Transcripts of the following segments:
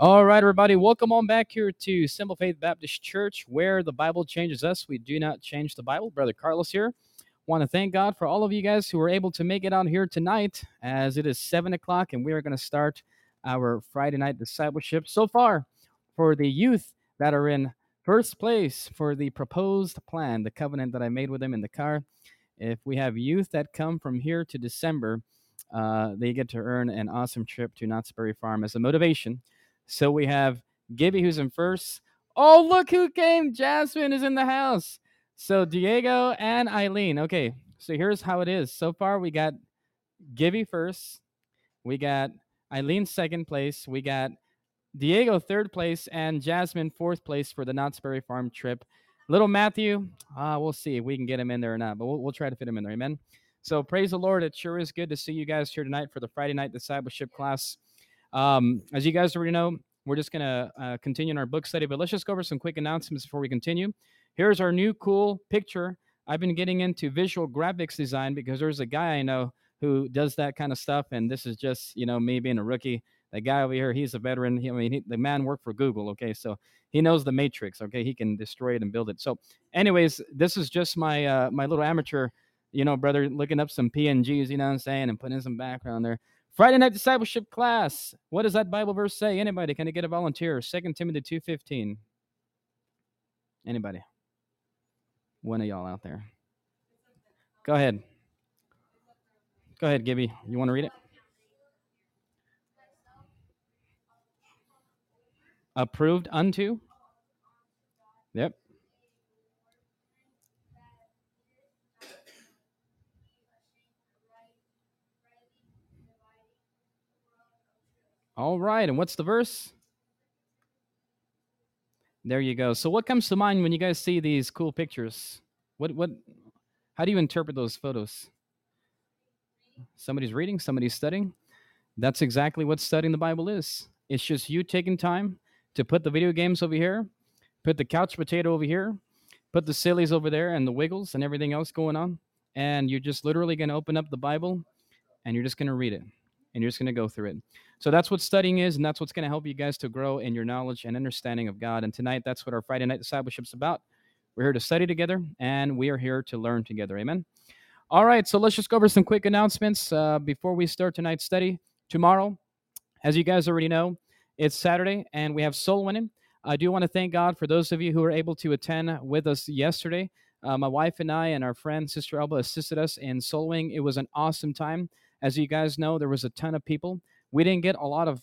All right, everybody, welcome on back here to Simple Faith Baptist Church, where the Bible changes us. We do not change the Bible. Brother Carlos here. Want to thank God for all of you guys who were able to make it out here tonight, as it is 7 o'clock, and we are going to start our Friday night discipleship. So far, for the youth that are in first place for the proposed plan, the covenant that I made with them in the car, if we have youth that come from here to December, they get to earn an awesome trip to Knott's Berry Farm as a motivation. So we have Gibby, who's in first. Oh, look who came! Jasmine is in the house. So Diego and Eileen. Okay, so here's how it is. So far, we got Gibby first. We got Eileen second place. We got Diego third place and Jasmine fourth place for the Knott's Berry Farm trip. Little Matthew, we'll see if we can get him in there or not, but we'll try to fit him in there. Amen. So praise the Lord. It sure is good to see you guys here tonight for the Friday night discipleship class. As you guys already know, we're just going to continue in our book study, but let's just go over some quick announcements before we continue. Here's our new cool picture. I've been getting into visual graphics design because there's a guy I know who does that kind of stuff, and this is just, me being a rookie. The guy over here, he's a veteran. The man worked for Google, okay? So he knows the matrix, okay? He can destroy it and build it. So anyways, this is just my little amateur, brother, looking up some PNGs, you know what I'm saying, and putting some background there. Friday night discipleship class. What does that Bible verse say? Anybody? Can I get a volunteer? 2 Timothy 2:15. Anybody? One of y'all out there. Go ahead. Go ahead, Gibby. You want to read it? Approved unto? Yep. All right. And what's the verse? There you go. So what comes to mind when you guys see these cool pictures? What how do you interpret those photos? Somebody's reading, somebody's studying. That's exactly what studying the Bible is. It's just you taking time to put the video games over here, put the couch potato over here, put the sillies over there and the wiggles and everything else going on. And you're just literally going to open up the Bible and you're just going to read it and you're just going to go through it. So that's what studying is, and that's what's going to help you guys to grow in your knowledge and understanding of God. And tonight, that's what our Friday night discipleship's about. We're here to study together and we are here to learn together. Amen. All right, so let's just go over some quick announcements before we start tonight's study. Tomorrow, as you guys already know, it's Saturday and we have soul winning. I do want to thank God for those of you who were able to attend with us yesterday. My wife and I and our friend Sister Elba assisted us in soul winning. It was an awesome time. As you guys know, there was a ton of people. We didn't get a lot of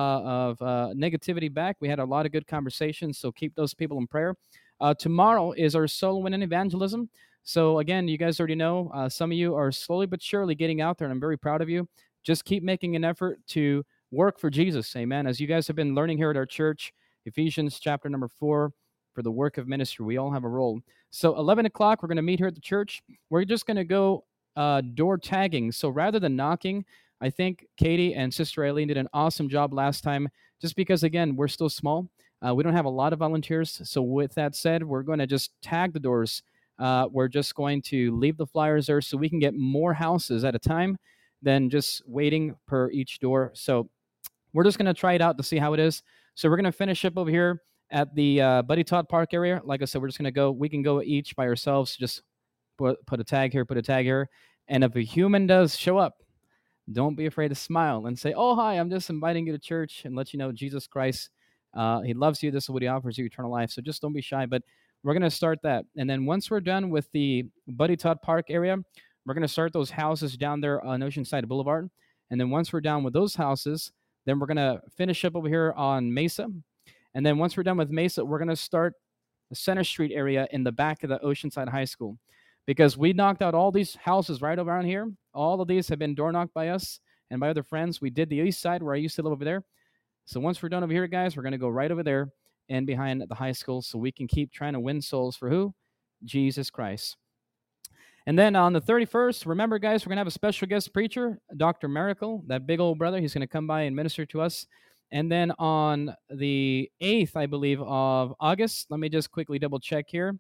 negativity back. We had a lot of good conversations, so keep those people in prayer. Tomorrow is our soul winning evangelism. So again, you guys already know, some of you are slowly but surely getting out there, and I'm very proud of you. Just keep making an effort to work for Jesus. Amen. As you guys have been learning here at our church, Ephesians chapter number 4, for the work of ministry, we all have a role. So 11 o'clock, we're going to meet here at the church. We're just going to go door tagging. So rather than knocking, I think Katie and Sister Eileen did an awesome job last time, just because, again, we're still small. We don't have a lot of volunteers. So with that said, we're going to just tag the doors. We're just going to leave the flyers there so we can get more houses at a time than just waiting per each door. So we're just going to try it out to see how it is. So we're going to finish up over here at the Buddy Todd Park area. Like I said, we're just going to go. We can go each by ourselves. Just put a tag here, put a tag here. And if a human does show up, don't be afraid to smile and say, "Oh, hi, I'm just inviting you to church," and let you know Jesus Christ, He loves you. This is what He offers you, eternal life. So just don't be shy. But we're going to start that. And then once we're done with the Buddy Todd Park area, we're going to start those houses down there on Oceanside Boulevard. And then once we're done with those houses, then we're going to finish up over here on Mesa. And then once we're done with Mesa, we're going to start the Center Street area in the back of the Oceanside High School, because we knocked out all these houses right around here. All of these have been door knocked by us and by other friends. We did the east side where I used to live over there. So once we're done over here, guys, we're going to go right over there and behind the high school so we can keep trying to win souls for who? Jesus Christ. And then on the 31st, remember, guys, we're going to have a special guest preacher, Dr. Miracle, that big old brother. He's going to come by and minister to us. And then on the 8th, I believe, of August, let me just quickly double check here.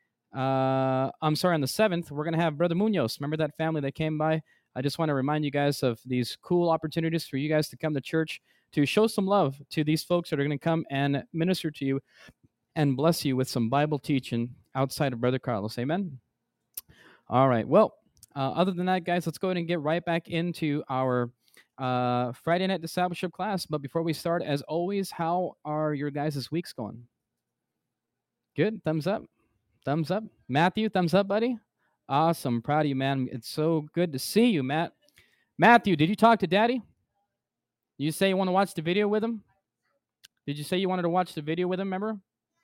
I'm sorry, on the 7th, we're going to have Brother Munoz. Remember that family that came by? I just want to remind you guys of these cool opportunities for you guys to come to church to show some love to these folks that are going to come and minister to you and bless you with some Bible teaching outside of Brother Carlos. Amen. All right. Well, other than that, guys, let's go ahead and get right back into our Friday night discipleship class. But before we start, as always, how are your guys' weeks going? Good. Thumbs up. Thumbs up. Matthew, thumbs up, buddy. Awesome. Proud of you, man. It's so good to see you, Matt. Matthew, did you talk to Daddy? You say you want to watch the video with him? Did you say you wanted to watch the video with him, remember?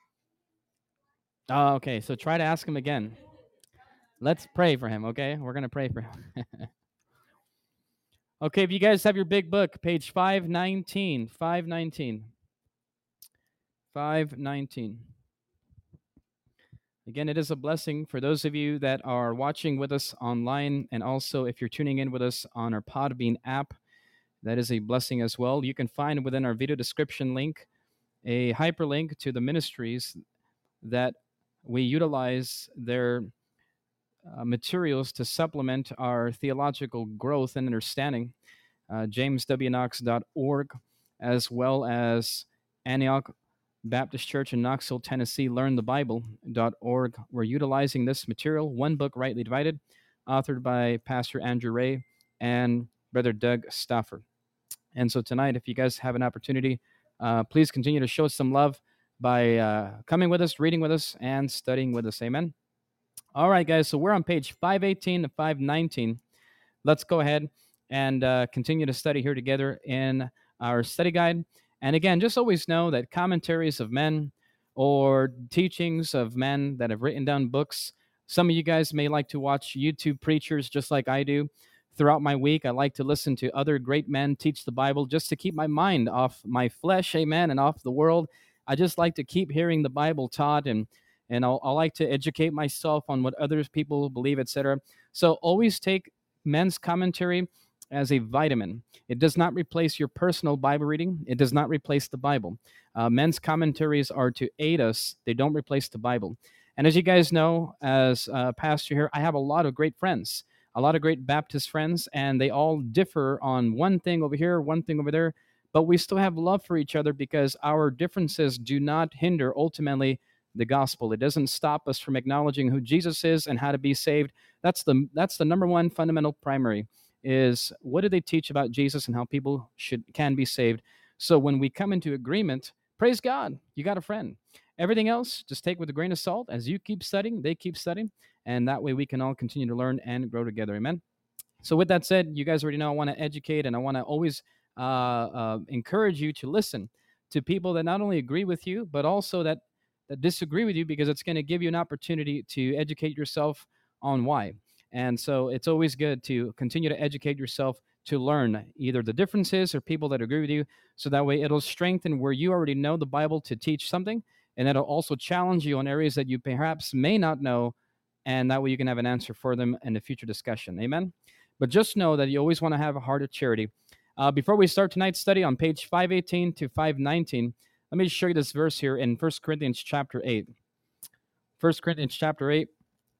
Oh, okay. So try to ask him again. Let's pray for him, okay? We're going to pray for him. Okay, if you guys have your big book, page 519. 519. 519. Again, it is a blessing for those of you that are watching with us online, and also if you're tuning in with us on our Podbean app, that is a blessing as well. You can find within our video description link a hyperlink to the ministries that we utilize their materials to supplement our theological growth and understanding. JamesWKnox.org, as well as Antioch Baptist Church in Knoxville, Tennessee, LearnTheBible.org. We're utilizing this material, One Book Rightly Divided, authored by Pastor Andrew Ray and Brother Doug Stafford. And so tonight, if you guys have an opportunity, please continue to show some love by coming with us, reading with us, and studying with us. Amen. All right, guys. So we're on page 518 to 519. Let's go ahead and continue to study here together in our study guide. And again, just always know that commentaries of men or teachings of men that have written down books, some of you guys may like to watch YouTube preachers just like I do. Throughout my week, I like to listen to other great men teach the Bible just to keep my mind off my flesh, amen, and off the world. I just like to keep hearing the Bible taught, and I'll like to educate myself on what other people believe, etc. So always take men's commentary as a vitamin. It does not replace your personal Bible reading. It does not replace the Bible. Men's commentaries are to aid us. They don't replace the Bible. And as you guys know, as a pastor here, I have a lot of great friends, a lot of great Baptist friends, and they all differ on one thing over here, one thing over there, but we still have love for each other because our differences do not hinder ultimately the gospel. It doesn't stop us from acknowledging who Jesus is and how to be saved. That's the number one fundamental primary, is what do they teach about Jesus and how people can be saved. So when we come into agreement, praise God, you got a friend. Everything else, just take with a grain of salt. As you keep studying, they keep studying, and that way we can all continue to learn and grow together. Amen. So with that said, you guys already know I want to educate, and I want to always encourage you to listen to people that not only agree with you, but also that disagree with you, because it's going to give you an opportunity to educate yourself on why. And so it's always good to continue to educate yourself, to learn either the differences or people that agree with you. So that way it'll strengthen where you already know the Bible to teach something. And it'll also challenge you on areas that you perhaps may not know. And that way you can have an answer for them in a future discussion. Amen. But just know that you always want to have a heart of charity. Before we start tonight's study on page 518 to 519, let me just show you this verse here in 1 Corinthians chapter 8. 1 Corinthians chapter 8.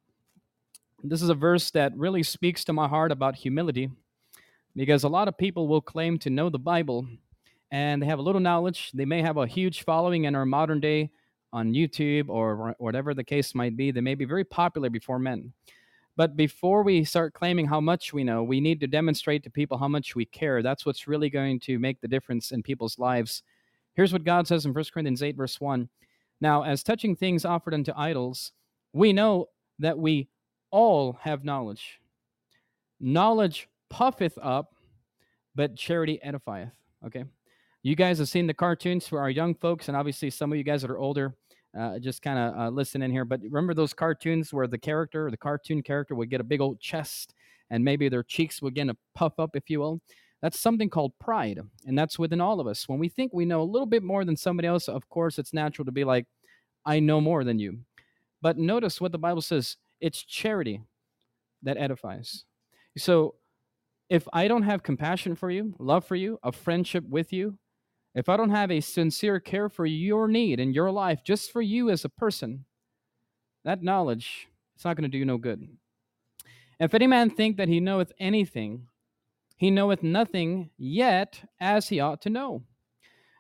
This is a verse that really speaks to my heart about humility, because a lot of people will claim to know the Bible and they have a little knowledge. They may have a huge following in our modern day on YouTube or whatever the case might be. They may be very popular before men. But before we start claiming how much we know, we need to demonstrate to people how much we care. That's what's really going to make the difference in people's lives. Here's what God says in 1 Corinthians 8, verse 1. Now, as touching things offered unto idols, we know that we all have knowledge. Knowledge puffeth up, but charity edifieth. Okay? You guys have seen the cartoons for our young folks, and obviously some of you guys that are older, just kind of listen in here. But remember those cartoons where the cartoon character would get a big old chest, and maybe their cheeks would begin to puff up, if you will? That's something called pride, and that's within all of us. When we think we know a little bit more than somebody else, of course, it's natural to be like, I know more than you. But notice what the Bible says. It's charity that edifies. So if I don't have compassion for you, love for you, a friendship with you, if I don't have a sincere care for your need in your life, just for you as a person, that knowledge, it's not going to do you no good. If any man think that he knoweth anything, he knoweth nothing yet as he ought to know.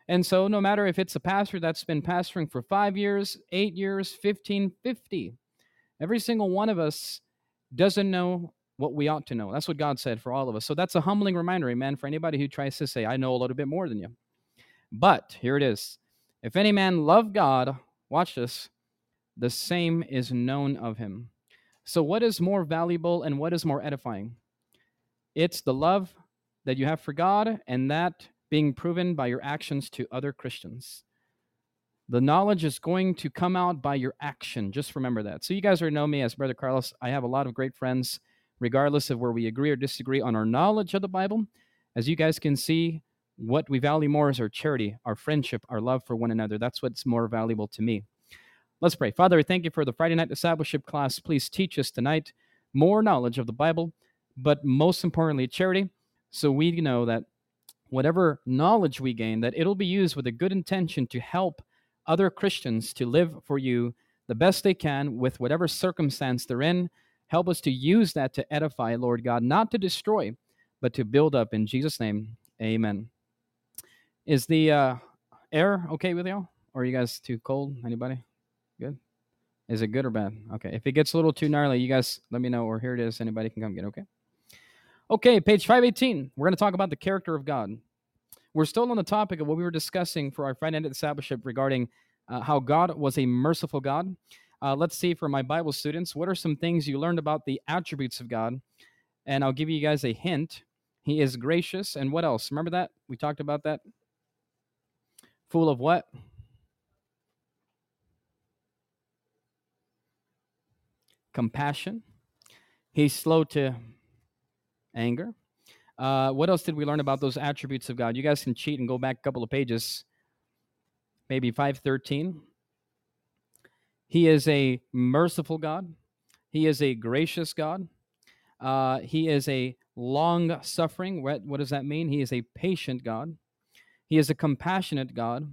And so, no matter if it's a pastor that's been pastoring for 5 years, 8 years, 15, 50, every single one of us doesn't know what we ought to know. That's what God said for all of us. So that's a humbling reminder, amen, for anybody who tries to say, I know a little bit more than you. But here it is. If any man love God, watch this, the same is known of him. So what is more valuable and what is more edifying? It's the love that you have for God, and that being proven by your actions to other Christians. The knowledge is going to come out by your action. Just remember that. So you guys already know me as Brother Carlos. I have a lot of great friends, regardless of where we agree or disagree on our knowledge of the Bible. As you guys can see, what we value more is our charity, our friendship, our love for one another. That's what's more valuable to me. Let's pray. Father, I thank you for the Friday night discipleship class. Please teach us tonight more knowledge of the Bible, but most importantly, charity, so we know that whatever knowledge we gain, that it'll be used with a good intention to help other Christians to live for you the best they can with whatever circumstance they're in. Help us to use that to edify, Lord God, not to destroy, but to build up. In Jesus' name, amen. Is the air okay with y'all? Or are you guys too cold? Anybody? Good? Is it good or bad? Okay. If it gets a little too gnarly, you guys let me know, or here it is. Anybody can come get it, okay? Okay, page 518. We're going to talk about the character of God. We're still on the topic of what we were discussing for our Friday night discipleship regarding how God was a merciful God. Let's see, for my Bible students, what are some things you learned about the attributes of God? And I'll give you guys a hint. He is gracious. And what else? Remember that? We talked about that. Full of what? Compassion. He's slow to anger. What else did we learn about those attributes of God? You guys can cheat and go back a couple of pages, maybe 513. He is a merciful God. He is a gracious God. He is a long-suffering. What does that mean? He is a patient God. He is a compassionate God.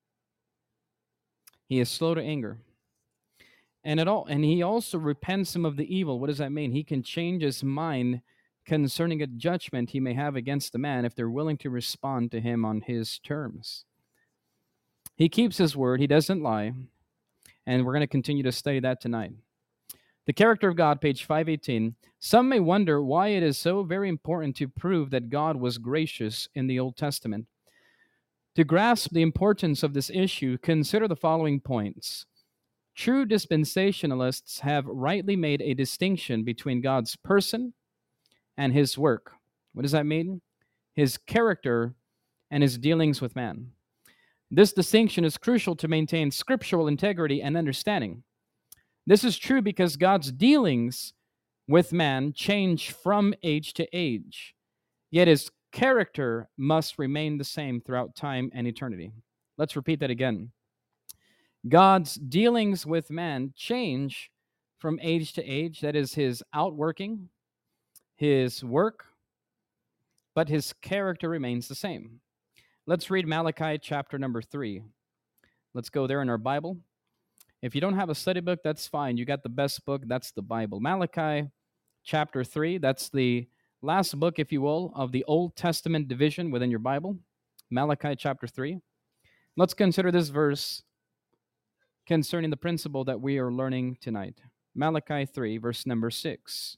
He is slow to anger. And he also repents him of the evil. What does that mean? He can change his mind concerning a judgment he may have against the man if they're willing to respond to him on his terms. He keeps his word. He doesn't lie. And we're going to continue to study that tonight. The character of God, page 518. Some may wonder why it is so very important to prove that God was gracious in the Old Testament. To grasp the importance of this issue, consider the following points. True dispensationalists have rightly made a distinction between God's person and his work. What does that mean? His character and his dealings with man. This distinction is crucial to maintain scriptural integrity and understanding. This is true because God's dealings with man change from age to age, yet his character must remain the same throughout time and eternity. Let's repeat that again. God's dealings with man change from age to age. That is his outworking, his work, but his character remains the same. Let's read Malachi chapter number 3. Let's go there in our Bible. If you don't have a study book, that's fine. You got the best book, that's the Bible. Malachi chapter 3, that's the last book, if you will, of the Old Testament division within your Bible. Malachi chapter 3. Let's consider this verse concerning the principle that we are learning tonight. Malachi 3, verse number 6.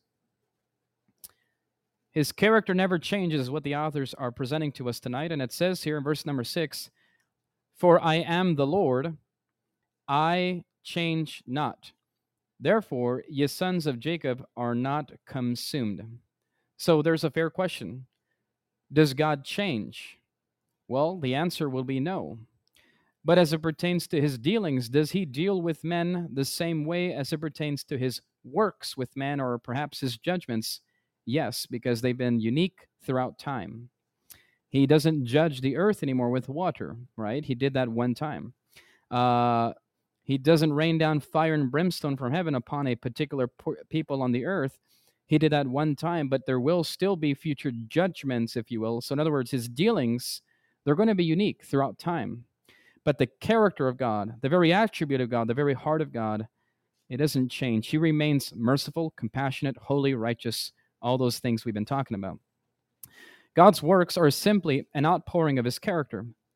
His character never changes, what the authors are presenting to us tonight. And it says here in verse number 6, "For I am the Lord, I change not. Therefore, ye sons of Jacob are not consumed." So there's a fair question. Does God change? Well, the answer will be no. But as it pertains to his dealings, does he deal with men the same way as it pertains to his works with men, or perhaps his judgments? Yes, because they've been unique throughout time. He doesn't judge the earth anymore with water, right? He did that one time. He doesn't rain down fire and brimstone from heaven upon a particular people on the earth. He did that one time, but there will still be future judgments, if you will. So in other words, his dealings, they're going to be unique throughout time. But the character of God, the very attribute of God, the very heart of God, it doesn't change. He remains merciful, compassionate, holy, righteous, all those things we've been talking about. God's works are simply an outpouring of his character.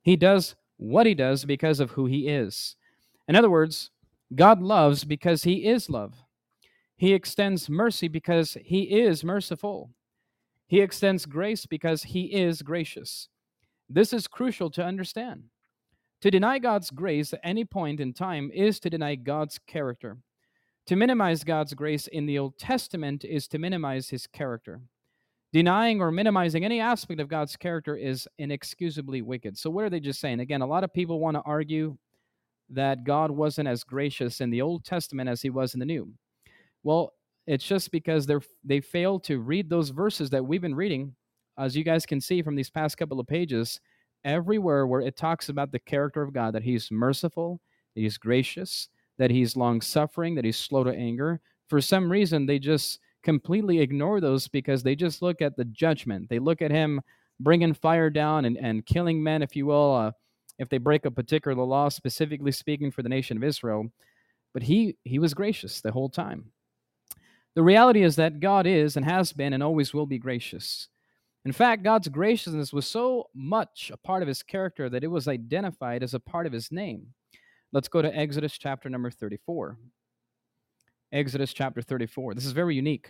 He does what he does because of who he is. In other words, God loves because he is love. He extends mercy because he is merciful. He extends grace because he is gracious. This is crucial to understand. To deny God's grace at any point in time is to deny God's character. To minimize God's grace in the Old Testament is to minimize his character. Denying or minimizing any aspect of God's character is inexcusably wicked. So, what are they just saying? Again, a lot of people want to argue that God wasn't as gracious in the Old Testament as he was in the New. Well, it's just because they fail to read those verses that we've been reading. As you guys can see from these past couple of pages, everywhere where it talks about the character of God, that he's merciful, that he's gracious, that he's long suffering, that he's slow to anger, for some reason they just completely ignore those because they just look at the judgment. They look at him bringing fire down and killing men, if you will, if they break a particular law, specifically speaking for the nation of Israel. But he was gracious the whole time. The reality is that God is and has been and always will be gracious. In fact, God's graciousness was so much a part of his character that it was identified as a part of his name. Let's go to Exodus chapter number 34. Exodus chapter 34. This is very unique.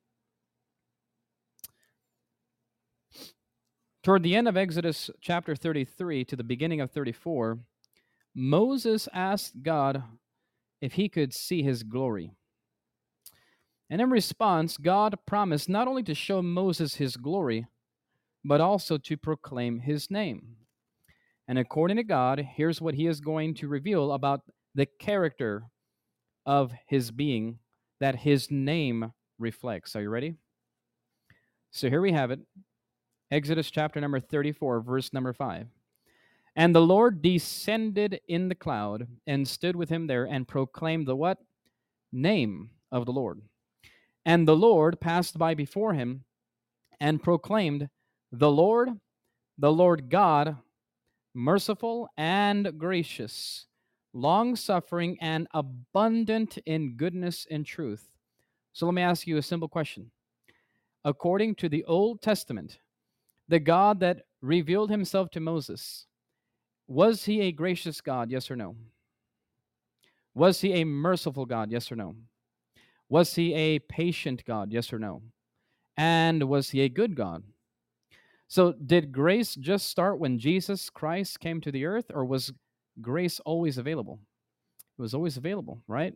Toward the end of Exodus chapter 33 to the beginning of 34, Moses asked God if he could see his glory. And in response, God promised not only to show Moses his glory, but also to proclaim his name. And according to God, here's what he is going to reveal about the character of his being that his name reflects. Are you ready? So here we have it. Exodus chapter number 34, verse number 5. And the Lord descended in the cloud and stood with him there and proclaimed the what? Name of the Lord. And the Lord passed by before him and proclaimed, the Lord God, merciful and gracious, long-suffering and abundant in goodness and truth. So let me ask you a simple question. According to the Old Testament, the God that revealed himself to Moses, was he a gracious God, yes or no? Was he a merciful God, yes or no? Was he a patient God, yes or no? And was he a good God? So did grace just start when Jesus Christ came to the earth, or was grace always available? It was always available, right?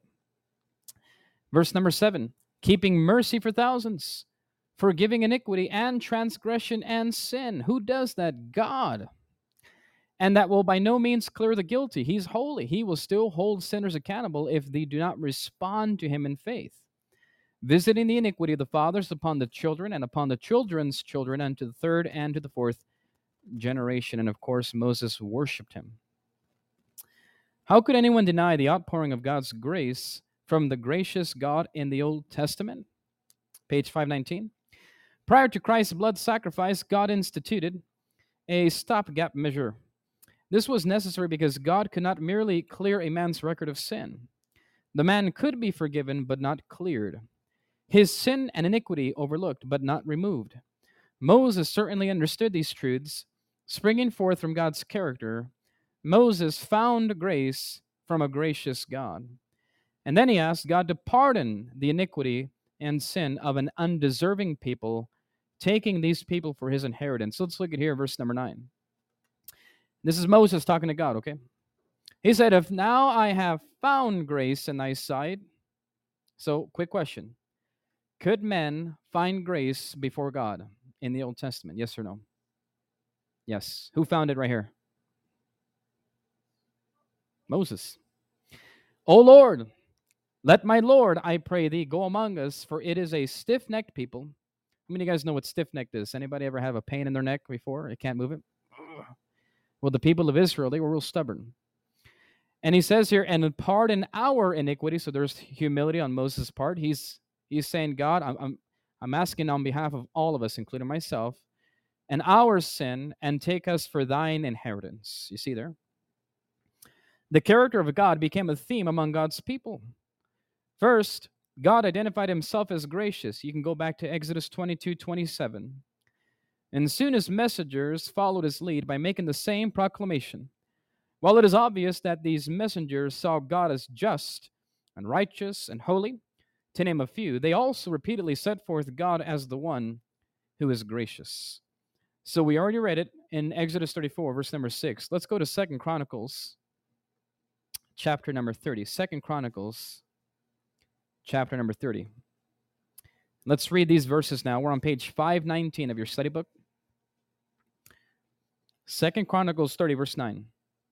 Verse number 7, keeping mercy for thousands, forgiving iniquity and transgression and sin. Who does that? God. And that will by no means clear the guilty. He's holy. He will still hold sinners accountable if they do not respond to him in faith. Visiting the iniquity of the fathers upon the children and upon the children's children unto the third and to the fourth generation. And of course, Moses worshiped him. How could anyone deny the outpouring of God's grace from the gracious God in the Old Testament? Page 519. Prior to Christ's blood sacrifice, God instituted a stopgap measure. This was necessary because God could not merely clear a man's record of sin. The man could be forgiven but not cleared. His sin and iniquity overlooked but not removed. Moses certainly understood these truths. Springing forth from God's character, Moses found grace from a gracious God. And then he asked God to pardon the iniquity and sin of an undeserving people, taking these people for his inheritance. So let's look at here, verse number 9. This is Moses talking to God, okay? He said, if now I have found grace in thy sight. So, quick question. Could men find grace before God in the Old Testament? Yes or no? Yes. Who found it right here? Moses. O Lord, let my Lord, I pray thee, go among us, for it is a stiff-necked people. How many of you guys know what stiff-necked is? Anybody ever have a pain in their neck before? They can't move it? Well, the people of Israel, they were real stubborn. And he says here, and pardon our iniquity. So there's humility on Moses' part. He's saying, God, I'm asking on behalf of all of us, including myself, and our sin, and take us for thine inheritance. You see there? The character of God became a theme among God's people. First, God identified himself as gracious. You can go back to Exodus 22:27. And soon his messengers followed his lead by making the same proclamation. While it is obvious that these messengers saw God as just and righteous and holy, to name a few, they also repeatedly set forth God as the one who is gracious. So we already read it in Exodus 34, verse number 6. Let's go to Second Chronicles, chapter number 30. Second Chronicles, chapter number 30. Let's read these verses now. We're on page 519 of your study book. Second Chronicles 30, verse 9.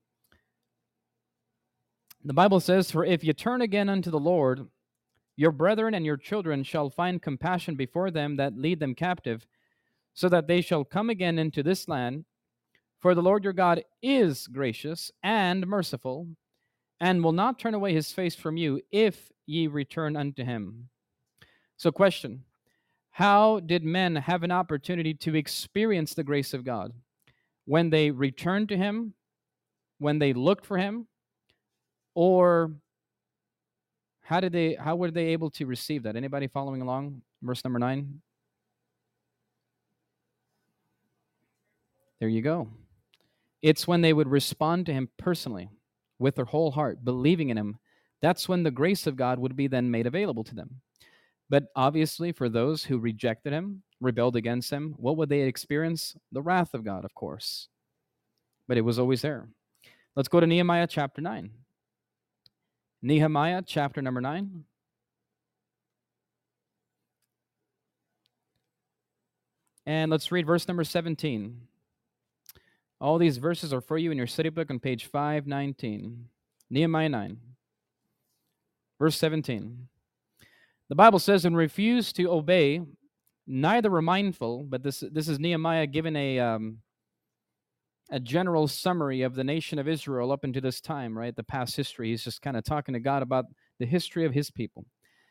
The Bible says, "For if you turn again unto the Lord, your brethren and your children shall find compassion before them that lead them captive, so that they shall come again into this land. For the Lord your God is gracious and merciful, and will not turn away his face from you if ye return unto him." So, question: how did men have an opportunity to experience the grace of God? When they returned to him, when they looked for him, or how were they able to receive that? Anybody following along? Verse number 9. There you go. It's when they would respond to him personally with their whole heart, believing in him. That's when the grace of God would be then made available to them. But obviously, for those who rejected him, rebelled against him, what would they experience? The wrath of God, of course. But it was always there. Let's go to Nehemiah chapter 9. Nehemiah chapter number 9. And let's read verse number 17. All these verses are for you in your study book on page 519. Nehemiah 9, verse 17. The Bible says, "And refused to obey, neither were mindful," but this is Nehemiah giving a general summary of the nation of Israel up into this time, right? The past history. He's just kind of talking to God about the history of his people.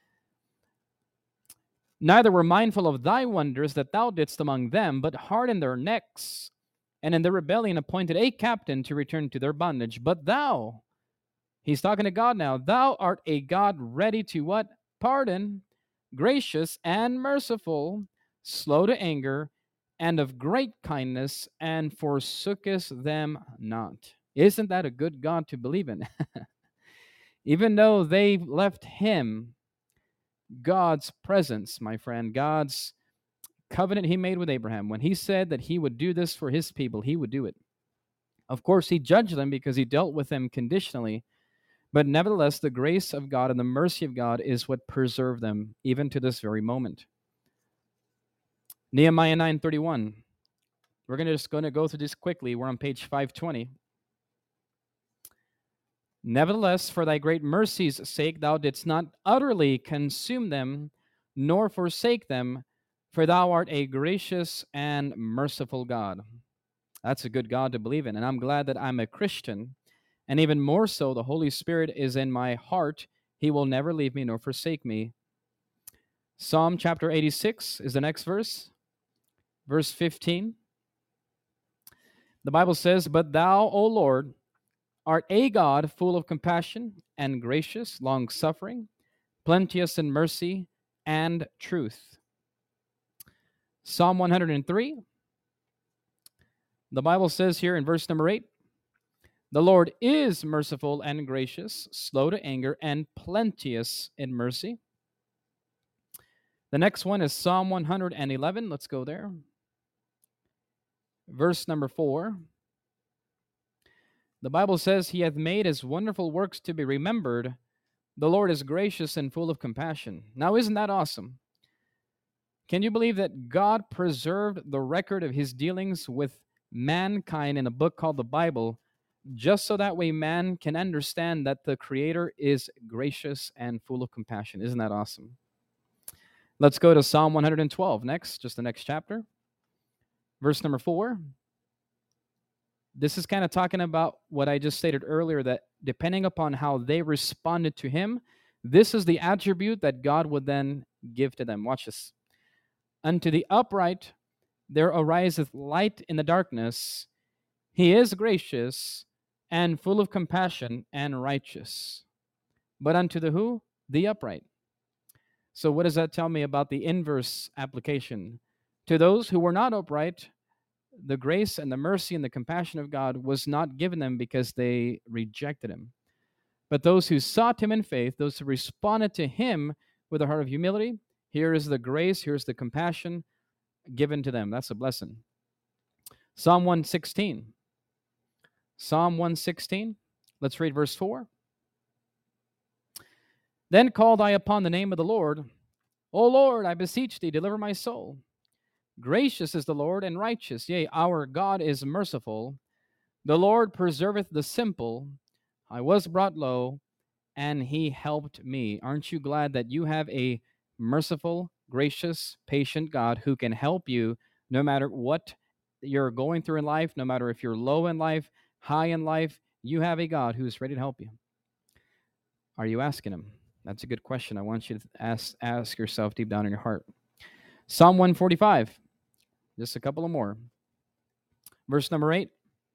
"Neither were mindful of thy wonders that thou didst among them, but hardened their necks, and in their rebellion appointed a captain to return to their bondage. But thou," he's talking to God now, "thou art a God ready to" what? Pardon, gracious and merciful, slow to anger, and of great kindness, and forsookest them not. Isn't that a good God to believe in? Even though they left him, God's presence, my friend, God's covenant he made with Abraham, when he said that he would do this for his people, he would do it. Of course, he judged them because he dealt with them conditionally, but nevertheless, the grace of God and the mercy of God is what preserved them even to this very moment. Nehemiah 9:31. We're just going to go through this quickly. We're on page 520. "Nevertheless, for thy great mercy's sake, thou didst not utterly consume them, nor forsake them, for thou art a gracious and merciful God." That's a good God to believe in. And I'm glad that I'm a Christian. And even more so, the Holy Spirit is in my heart. He will never leave me nor forsake me. Psalm chapter 86 is the next verse. Verse 15. The Bible says, "But thou, O Lord, art a God full of compassion and gracious, long-suffering, plenteous in mercy and truth." Psalm 103. The Bible says here in verse number 8, "The Lord is merciful and gracious, slow to anger, and plenteous in mercy." The next one is Psalm 111. Let's go there. Verse number 4. The Bible says, "He hath made his wonderful works to be remembered. The Lord is gracious and full of compassion." Now, isn't that awesome? Can you believe that God preserved the record of his dealings with mankind in a book called the Bible, just so that way man can understand that the Creator is gracious and full of compassion? Isn't that awesome? Let's go to Psalm 112 next, just the next chapter. Verse number 4. This is kind of talking about what I just stated earlier, that depending upon how they responded to him, this is the attribute that God would then give to them. Watch this. "Unto the upright there ariseth light in the darkness. He is gracious and full of compassion and righteous." But unto the who? The upright. So what does that tell me about the inverse application? To those who were not upright, the grace and the mercy and the compassion of God was not given them because they rejected him. But those who sought him in faith, those who responded to him with a heart of humility, here is the grace, here's the compassion given to them. That's a blessing. Psalm 116. Psalm 116. Let's read verse 4. Then called I upon the name of the Lord. O Lord, I beseech thee, deliver my soul. Gracious is the Lord and righteous. Yea, our God is merciful. The Lord preserveth the simple. I was brought low, and he helped me. Aren't you glad that you have a merciful, gracious, patient God who can help you no matter what you're going through in life, no matter if you're low in life, high in life, you have a God who's ready to help you. Are you asking him? That's a good question. I want you to ask yourself deep down in your heart. Psalm 145. Just a couple of more. Verse number 8.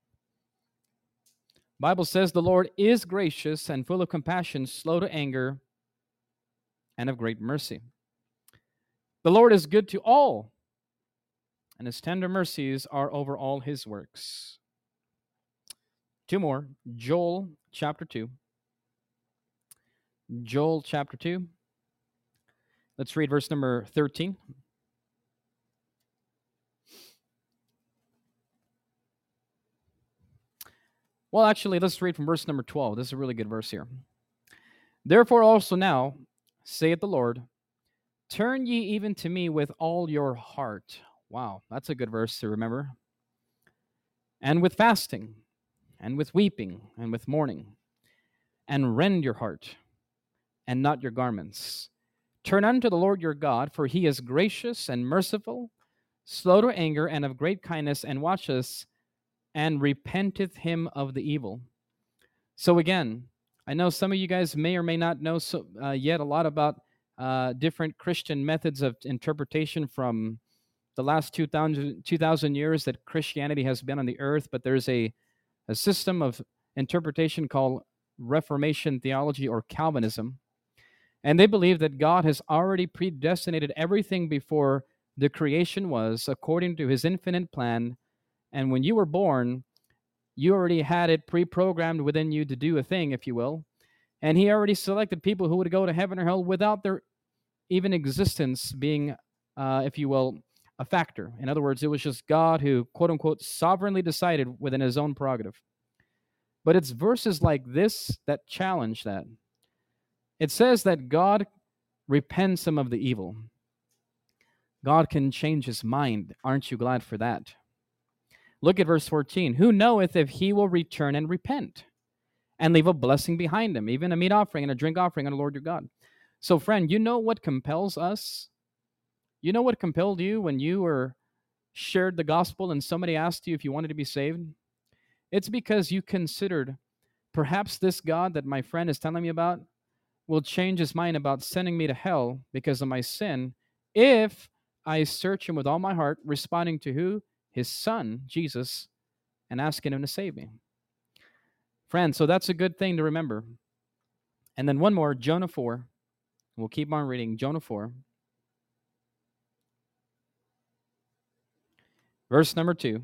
Bible says, the Lord is gracious and full of compassion, slow to anger, and of great mercy. The Lord is good to all, and his tender mercies are over all his works. Two more. Joel chapter 2. Joel chapter 2. Let's read verse number 13. Well, actually, let's read from verse number 12. This is a really good verse here. Therefore also now, saith the Lord, turn ye even to me with all your heart. Wow, that's a good verse to remember. And with fasting, and with weeping, and with mourning, and rend your heart, and not your garments. Turn unto the Lord your God, for he is gracious and merciful, slow to anger, and of great kindness, and watch us, and repenteth him of the evil. So again, I know some of you guys may or may not know yet a lot about different Christian methods of interpretation from the last 2,000 years that Christianity has been on the earth, but there's a system of interpretation called Reformation theology or Calvinism. And they believe that God has already predestinated everything before the creation was according to his infinite plan. And when you were born, you already had it pre-programmed within you to do a thing, if you will. And he already selected people who would go to heaven or hell without their even existence being, if you will, a factor. In other words, it was just God who, quote unquote, sovereignly decided within his own prerogative. But it's verses like this that challenge that. It says that God repents him of the evil. God can change his mind. Aren't you glad for that? Look at verse 14. Who knoweth if he will return and repent and leave a blessing behind him, even a meat offering and a drink offering on the Lord your God? So, friend, you know what compels us? You know what compelled you when you were shared the gospel and somebody asked you if you wanted to be saved? It's because you considered perhaps this God that my friend is telling me about will change his mind about sending me to hell because of my sin if I search him with all my heart, responding to who? His son, Jesus, and asking him to save me. Friends, so that's a good thing to remember. And then one more, Jonah 4. We'll keep on reading Jonah 4. Verse number 2.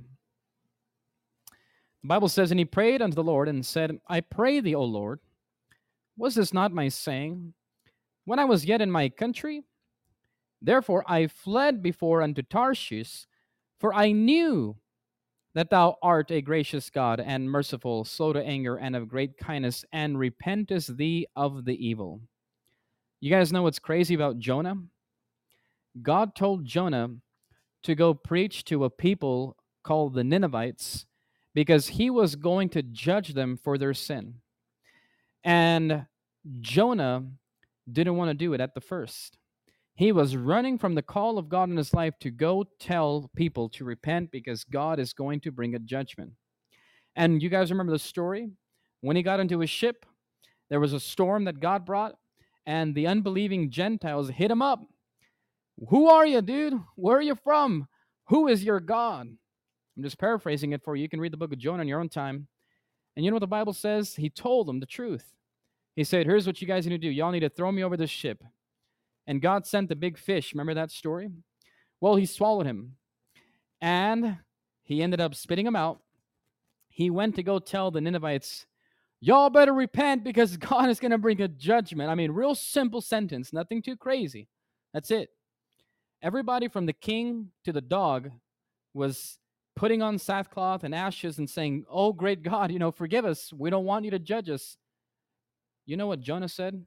The Bible says, and he prayed unto the Lord and said, I pray thee, O Lord, was this not my saying when I was yet in my country? Therefore I fled before unto Tarshish, for I knew that thou art a gracious God and merciful, slow to anger, and of great kindness, and repentest thee of the evil. You guys know what's crazy about Jonah? God told Jonah to go preach to a people called the Ninevites because he was going to judge them for their sin. And Jonah didn't want to do it at the first. He was running from the call of God in his life to go tell people to repent because God is going to bring a judgment. And you guys remember the story? When he got into his ship, there was a storm that God brought, and the unbelieving Gentiles hit him up. Who are you, dude? Where are you from? Who is your God? I'm just paraphrasing it for you. You can read the book of Jonah in your own time. And you know what the Bible says? He told them the truth. He said, here's what you guys need to do. Y'all need to throw me over this ship. And God sent the big fish. Remember that story? Well, he swallowed him. And He ended up spitting them out. He went to go tell the Ninevites, y'all better repent because God is going to bring a judgment. I mean, real simple sentence, nothing too crazy. That's it. Everybody from the king to the dog was putting on sackcloth and ashes and saying, oh, great God, forgive us. We don't want you to judge us. You know what Jonah said?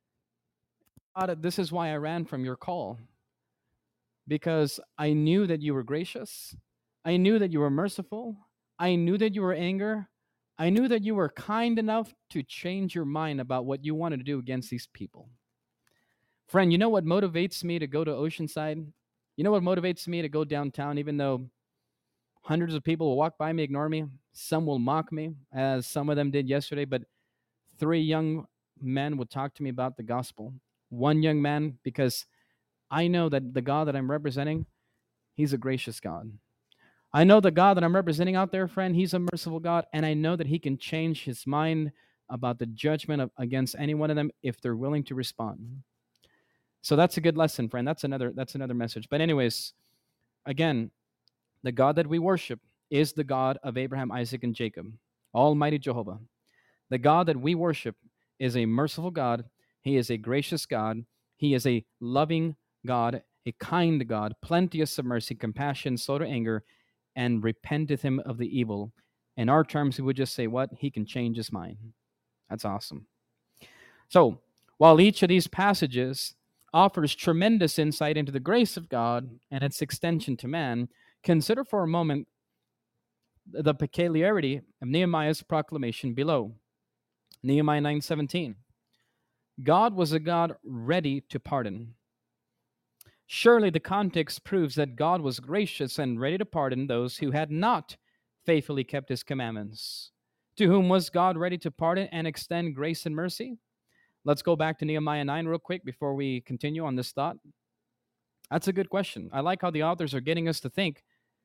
God, this is why I ran from your call, because I knew that you were gracious. I knew that you were merciful. I knew that you were anger. I knew that you were kind enough to change your mind about what you wanted to do against these people. Friend, you know what motivates me to go to Oceanside? You know what motivates me to go downtown, even though hundreds of people will walk by me, ignore me? Some will mock me, as some of them did yesterday, but 3 young men would talk to me about the gospel. One young man, because I know that the God that I'm representing, he's a gracious God. I know the God that I'm representing out there, friend, he's a merciful God, and I know that he can change his mind about the judgment against any one of them if they're willing to respond. So that's a good lesson, friend. That's another message. But anyways, again, the God that we worship is the God of Abraham, Isaac, and Jacob, Almighty Jehovah. The God that we worship is a merciful God. He is a gracious God. He is a loving God, a kind God, plenteous of mercy, compassion, slow to anger, and repenteth him of the evil. In our terms, we would just say what? He can change his mind. That's awesome. So, while each of these passages offers tremendous insight into the grace of God and its extension to man, consider for a moment the peculiarity of Nehemiah's proclamation below. Nehemiah 9:17. God was a God ready to pardon. Surely the context proves that God was gracious and ready to pardon those who had not faithfully kept his commandments. To whom was God ready to pardon and extend grace and mercy? Let's go back to Nehemiah 9 real quick before we continue on this thought. That's a good question. I like how the authors are getting us to think.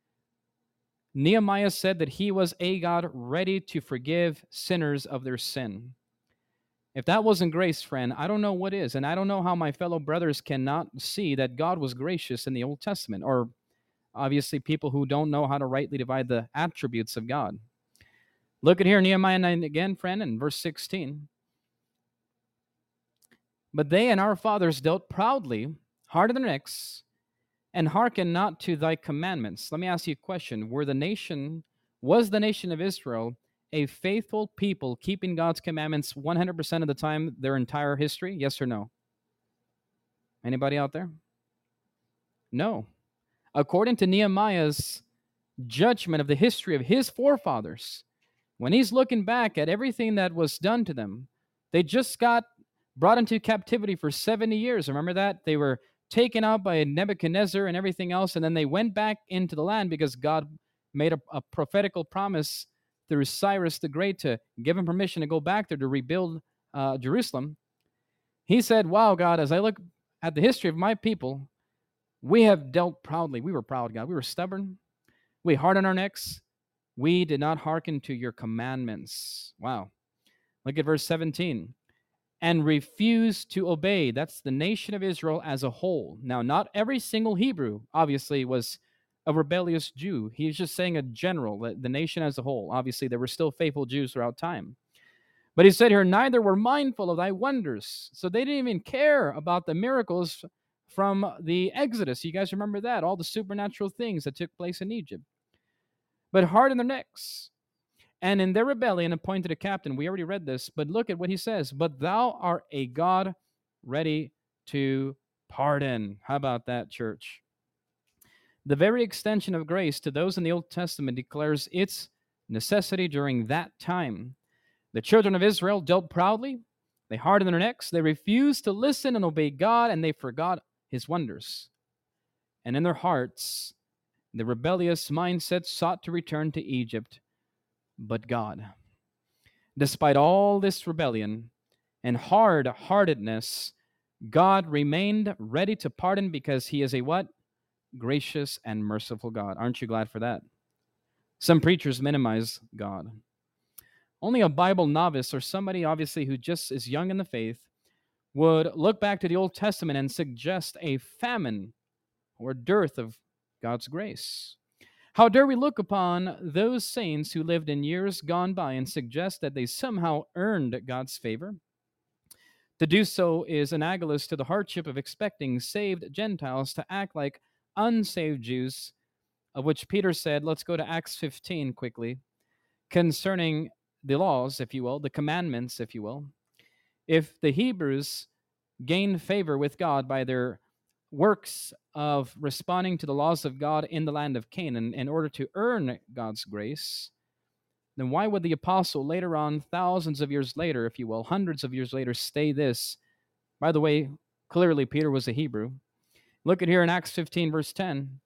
Nehemiah said that he was a God ready to forgive sinners of their sin. If that wasn't grace, friend, I don't know what is. And I don't know how my fellow brothers cannot see that God was gracious in the Old Testament, or obviously people who don't know how to rightly divide the attributes of God. Look at here, Nehemiah 9 again, friend, in verse 16. But they and our fathers dealt proudly, hard in their necks, and hearkened not to thy commandments. Let me ask you a question. Was the nation of Israel a faithful people keeping God's commandments 100% of the time, their entire history? Yes or no? Anybody out there? No. According to Nehemiah's judgment of the history of his forefathers, when he's looking back at everything that was done to them, they just got brought into captivity for 70 years. Remember that? They were taken out by Nebuchadnezzar and everything else, and then they went back into the land because God made a prophetical promise through Cyrus the Great to give him permission to go back there to rebuild Jerusalem. He said, wow, God, as I look at the history of my people, we have dealt proudly. We were proud, God. We were stubborn. We hardened our necks. We did not hearken to your commandments. Wow. Look at verse 17. And refused to obey. That's the nation of Israel as a whole. Now, not every single Hebrew, obviously, was a rebellious Jew. He's just saying a general, the nation as a whole. Obviously, there were still faithful Jews throughout time. But he said here, neither were mindful of thy wonders. So they didn't even care about the miracles from the Exodus. You guys remember that? All the supernatural things that took place in Egypt. But hardened their necks, and in their rebellion appointed a captain. We already read this, but look at what he says. But thou art a God ready to pardon. How about that, church? The very extension of grace to those in the Old Testament declares its necessity during that time. The children of Israel dealt proudly. They hardened their necks. They refused to listen and obey God, and they forgot his wonders. And in their hearts, the rebellious mindset sought to return to Egypt. But God, despite all this rebellion and hard-heartedness, God remained ready to pardon because he is a what? Gracious and merciful God. Aren't you glad for that? Some preachers minimize God. Only a Bible novice or somebody obviously who just is young in the faith would look back to the Old Testament and suggest a famine or dearth of God's grace. How dare we look upon those saints who lived in years gone by and suggest that they somehow earned God's favor? To do so is analogous to the hardship of expecting saved Gentiles to act like unsaved Jews, of which Peter said, let's go to Acts 15 quickly, concerning the laws, if you will, the commandments, if you will. If the Hebrews gained favor with God by their works of responding to the laws of God in the land of Canaan in order to earn God's grace, then why would the apostle later on, thousands of years later, if you will, hundreds of years later, say this? By the way, clearly Peter was a Hebrew. Look at here in Acts 15, verse 10.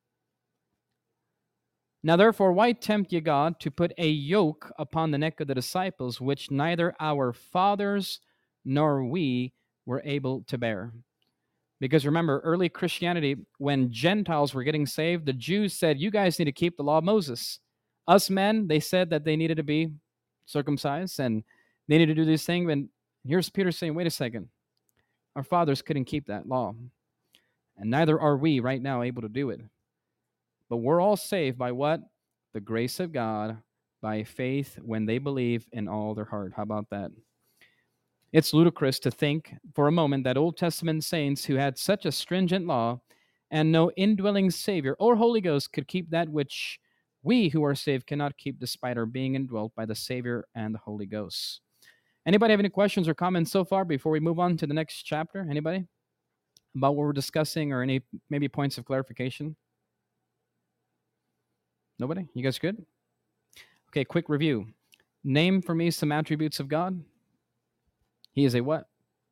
Now therefore, why tempt ye God to put a yoke upon the neck of the disciples, which neither our fathers nor we were able to bear? Because remember, early Christianity, when Gentiles were getting saved, the Jews said, you guys need to keep the law of Moses. Us men, they said that they needed to be circumcised and they needed to do this thing. And here's Peter saying, wait a second. Our fathers couldn't keep that law. And neither are we right now able to do it. But we're all saved by what? The grace of God, by faith when they believe in all their heart. How about that? It's ludicrous to think for a moment that Old Testament saints who had such a stringent law and no indwelling Savior or Holy Ghost could keep that which we who are saved cannot keep despite our being indwelt by the Savior and the Holy Ghost. Anybody have any questions or comments so far before we move on to the next chapter? Anybody? About what we're discussing or any maybe points of clarification? Nobody? You guys good? Okay, quick review. Name for me some attributes of God. He is a what?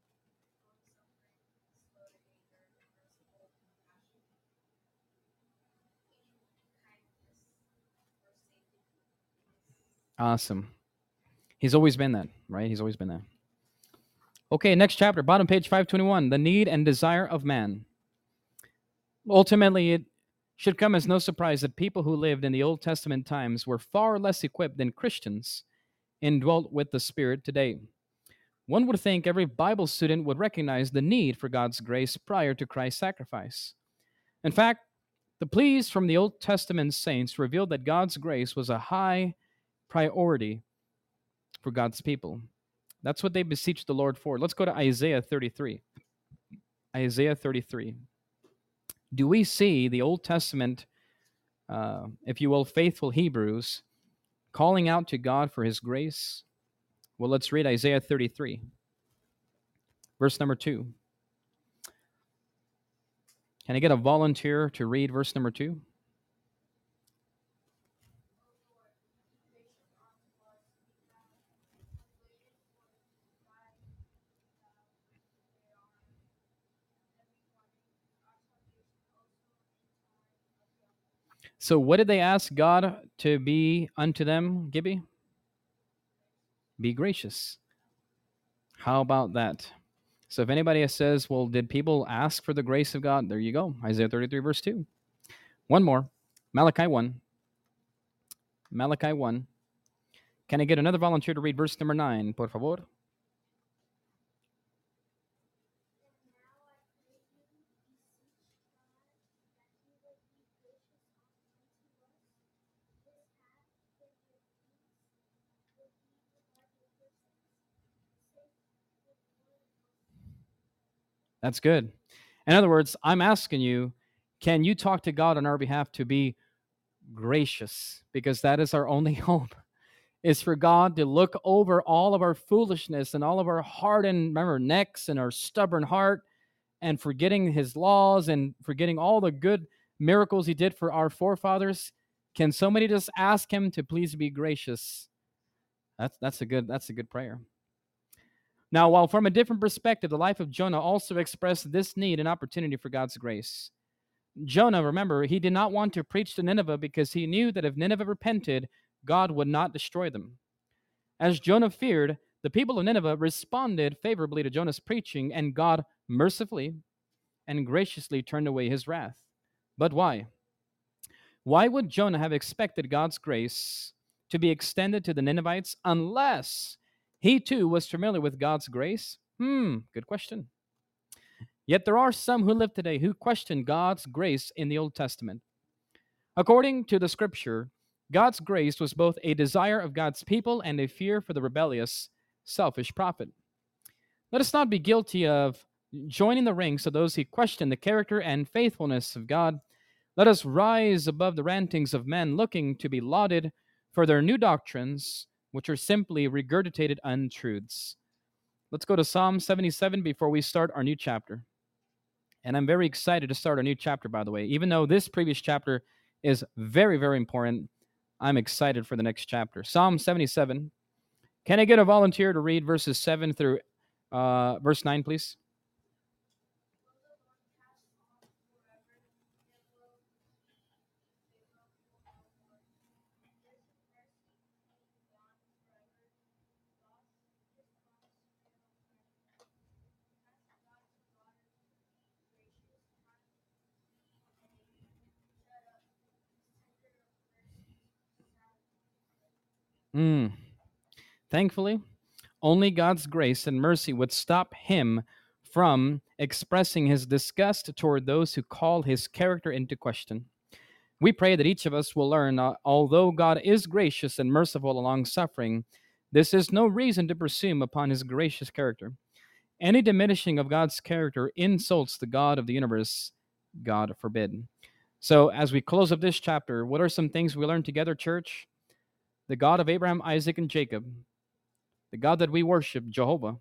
Awesome. He's always been that, right? He's always been that. Okay, next chapter, bottom page 521, the need and desire of man. Ultimately, it should come as no surprise that people who lived in the Old Testament times were far less equipped than Christians indwelt with the Spirit today. One would think every Bible student would recognize the need for God's grace prior to Christ's sacrifice. In fact, the pleas from the Old Testament saints revealed that God's grace was a high priority for God's people. That's what they beseech the Lord for. Let's go to Isaiah 33. Isaiah 33. Do we see the Old Testament, if you will, faithful Hebrews calling out to God for his grace? Well, let's read Isaiah 33, verse number 2. Can I get a volunteer to read verse number 2? So, what did they ask God to be unto them, Gibby? Be gracious. How about that? So, if anybody says, well, did people ask for the grace of God? There you go. Isaiah 33, verse 2. One more. Malachi 1. Malachi 1. Can I get another volunteer to read verse number 9, por favor? That's good. In other words, I'm asking you, can you talk to God on our behalf to be gracious? Because that is our only hope, is for God to look over all of our foolishness and all of our hardened, remember, necks and our stubborn heart, and forgetting his laws and forgetting all the good miracles he did for our forefathers. Can somebody just ask him to please be gracious? That's a good prayer. Now, while from a different perspective, the life of Jonah also expressed this need and opportunity for God's grace. Jonah, remember, he did not want to preach to Nineveh because he knew that if Nineveh repented, God would not destroy them. As Jonah feared, the people of Nineveh responded favorably to Jonah's preaching, and God mercifully and graciously turned away his wrath. But why? Why would Jonah have expected God's grace to be extended to the Ninevites unless he too was familiar with God's grace? Good question. Yet there are some who live today who question God's grace in the Old Testament. According to the scripture, God's grace was both a desire of God's people and a fear for the rebellious, selfish prophet. Let us not be guilty of joining the ranks of those who question the character and faithfulness of God. Let us rise above the rantings of men looking to be lauded for their new doctrines, which are simply regurgitated untruths. Let's go to Psalm 77 before we start our new chapter. And I'm very excited to start a new chapter, by the way. Even though this previous chapter is very, very important, I'm excited for the next chapter. Psalm 77. Can I get a volunteer to read verses 7 through verse 9, please? Mm. Thankfully, only God's grace and mercy would stop him from expressing his disgust toward those who call his character into question. We pray that each of us will learn, although God is gracious and merciful along suffering, this is no reason to presume upon his gracious character. Any diminishing of God's character insults the God of the universe. God forbid. So, as we close up this chapter, what are some things we learned together, church? The God of Abraham, Isaac, and Jacob, the God that we worship, Jehovah,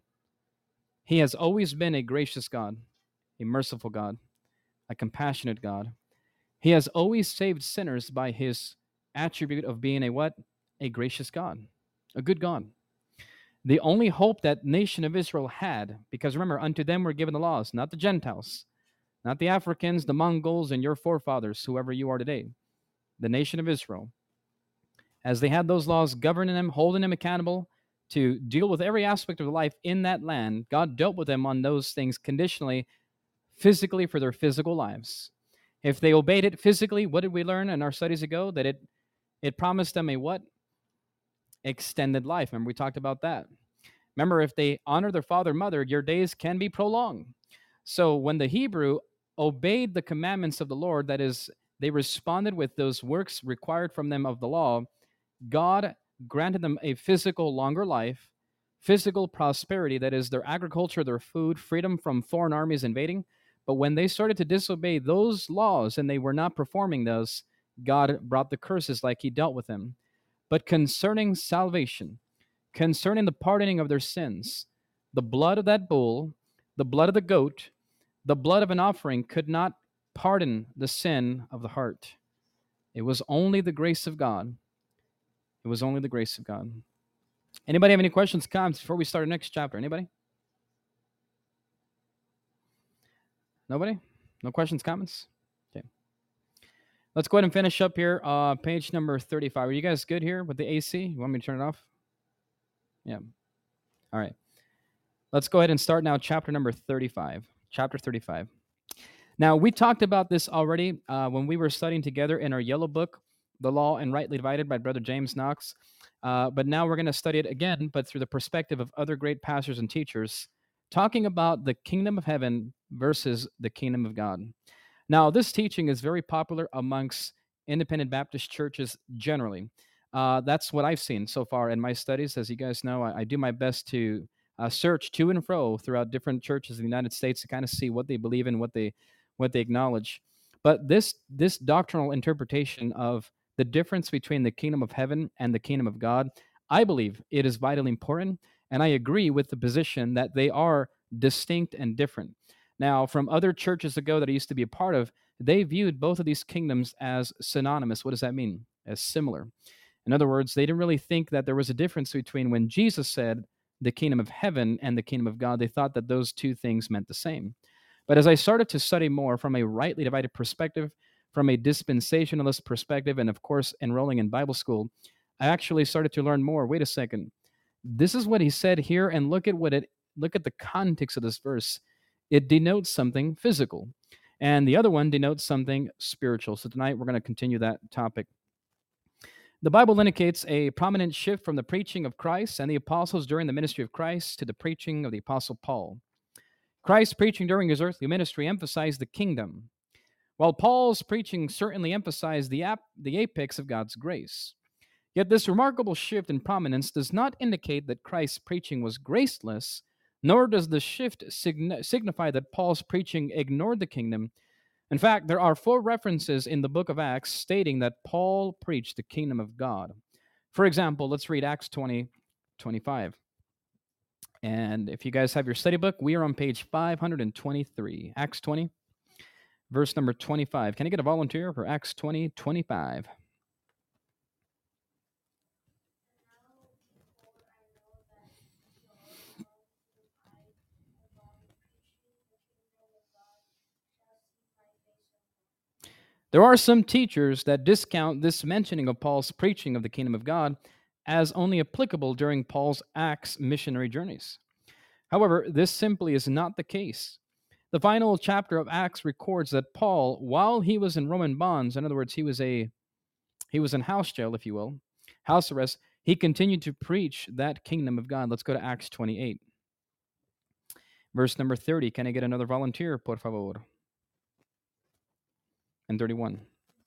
he has always been a gracious God, a merciful God, a compassionate God. He has always saved sinners by his attribute of being a what? A gracious God, a good God. The only hope that nation of Israel had, because remember, unto them were given the laws, not the Gentiles, not the Africans, the Mongols, and your forefathers, whoever you are today, the nation of Israel. As they had those laws governing them, holding them accountable to deal with every aspect of life in that land, God dealt with them on those things conditionally, physically for their physical lives. If they obeyed it physically, what did we learn in our studies ago? That it promised them a what? Extended life. Remember, we talked about that. Remember, if they honor their father and mother, your days can be prolonged. So when the Hebrew obeyed the commandments of the Lord, that is, they responded with those works required from them of the law, God granted them a physical longer life, physical prosperity, that is, their agriculture, their food, freedom from foreign armies invading. But when they started to disobey those laws and they were not performing those, God brought the curses like he dealt with them. But concerning salvation, concerning the pardoning of their sins, the blood of that bull, the blood of the goat, the blood of an offering could not pardon the sin of the heart. It was only the grace of God. It was only the grace of God. Anybody have any questions, comments before we start our next chapter? Anybody? Nobody? No questions, comments? Okay. Let's go ahead and finish up here. Page number 35. Are you guys good here with the AC? You want me to turn it off? Yeah. All right. Let's go ahead and start now chapter number 35. Chapter 35. Now, we talked about this already when we were studying together in our yellow book, The Law and Rightly Divided by Brother James Knox. But now we're going to study it again, but through the perspective of other great pastors and teachers, talking about the kingdom of heaven versus the kingdom of God. Now, this teaching is very popular amongst independent Baptist churches generally. That's what I've seen so far in my studies. As you guys know, I do my best to search to and fro throughout different churches in the United States to kind of see what they believe in, what they acknowledge. But this doctrinal interpretation of the difference between the kingdom of heaven and the kingdom of God, I believe it is vitally important, and I agree with the position that they are distinct and different. Now, from other churches ago that I used to be a part of, they viewed both of these kingdoms as synonymous. What does that mean? As similar. In other words, they didn't really think that there was a difference between when Jesus said the kingdom of heaven and the kingdom of God. They thought that those two things meant the same. But as I started to study more from a rightly divided perspective, from a dispensationalist perspective, and of course, enrolling in Bible school, I actually started to learn more. Wait a second. This is what he said here, and look at the context of this verse. It denotes something physical, and the other one denotes something spiritual. So tonight we're going to continue that topic. The Bible indicates a prominent shift from the preaching of Christ and the apostles during the ministry of Christ to the preaching of the apostle Paul. Christ's preaching during his earthly ministry emphasized the kingdom, While Paul's preaching certainly emphasized the apex of God's grace. Yet this remarkable shift in prominence does not indicate that Christ's preaching was graceless, nor does the shift signify that Paul's preaching ignored the kingdom. In fact, there are 4 references in the book of Acts stating that Paul preached the kingdom of God. For example, let's read Acts 20:25. And if you guys have your study book, we are on page 523. Acts 20, verse number 25. Can I get a volunteer for Acts 20:25? There are some teachers that discount this mentioning of Paul's preaching of the kingdom of God as only applicable during Paul's Acts missionary journeys. However, this simply is not the case. The final chapter of Acts records that Paul, while he was in Roman bonds, in other words, he was in house jail, if you will, house arrest, he continued to preach that kingdom of God. Let's go to Acts 28. Verse number 30. Can I get another volunteer, por favor? And 31.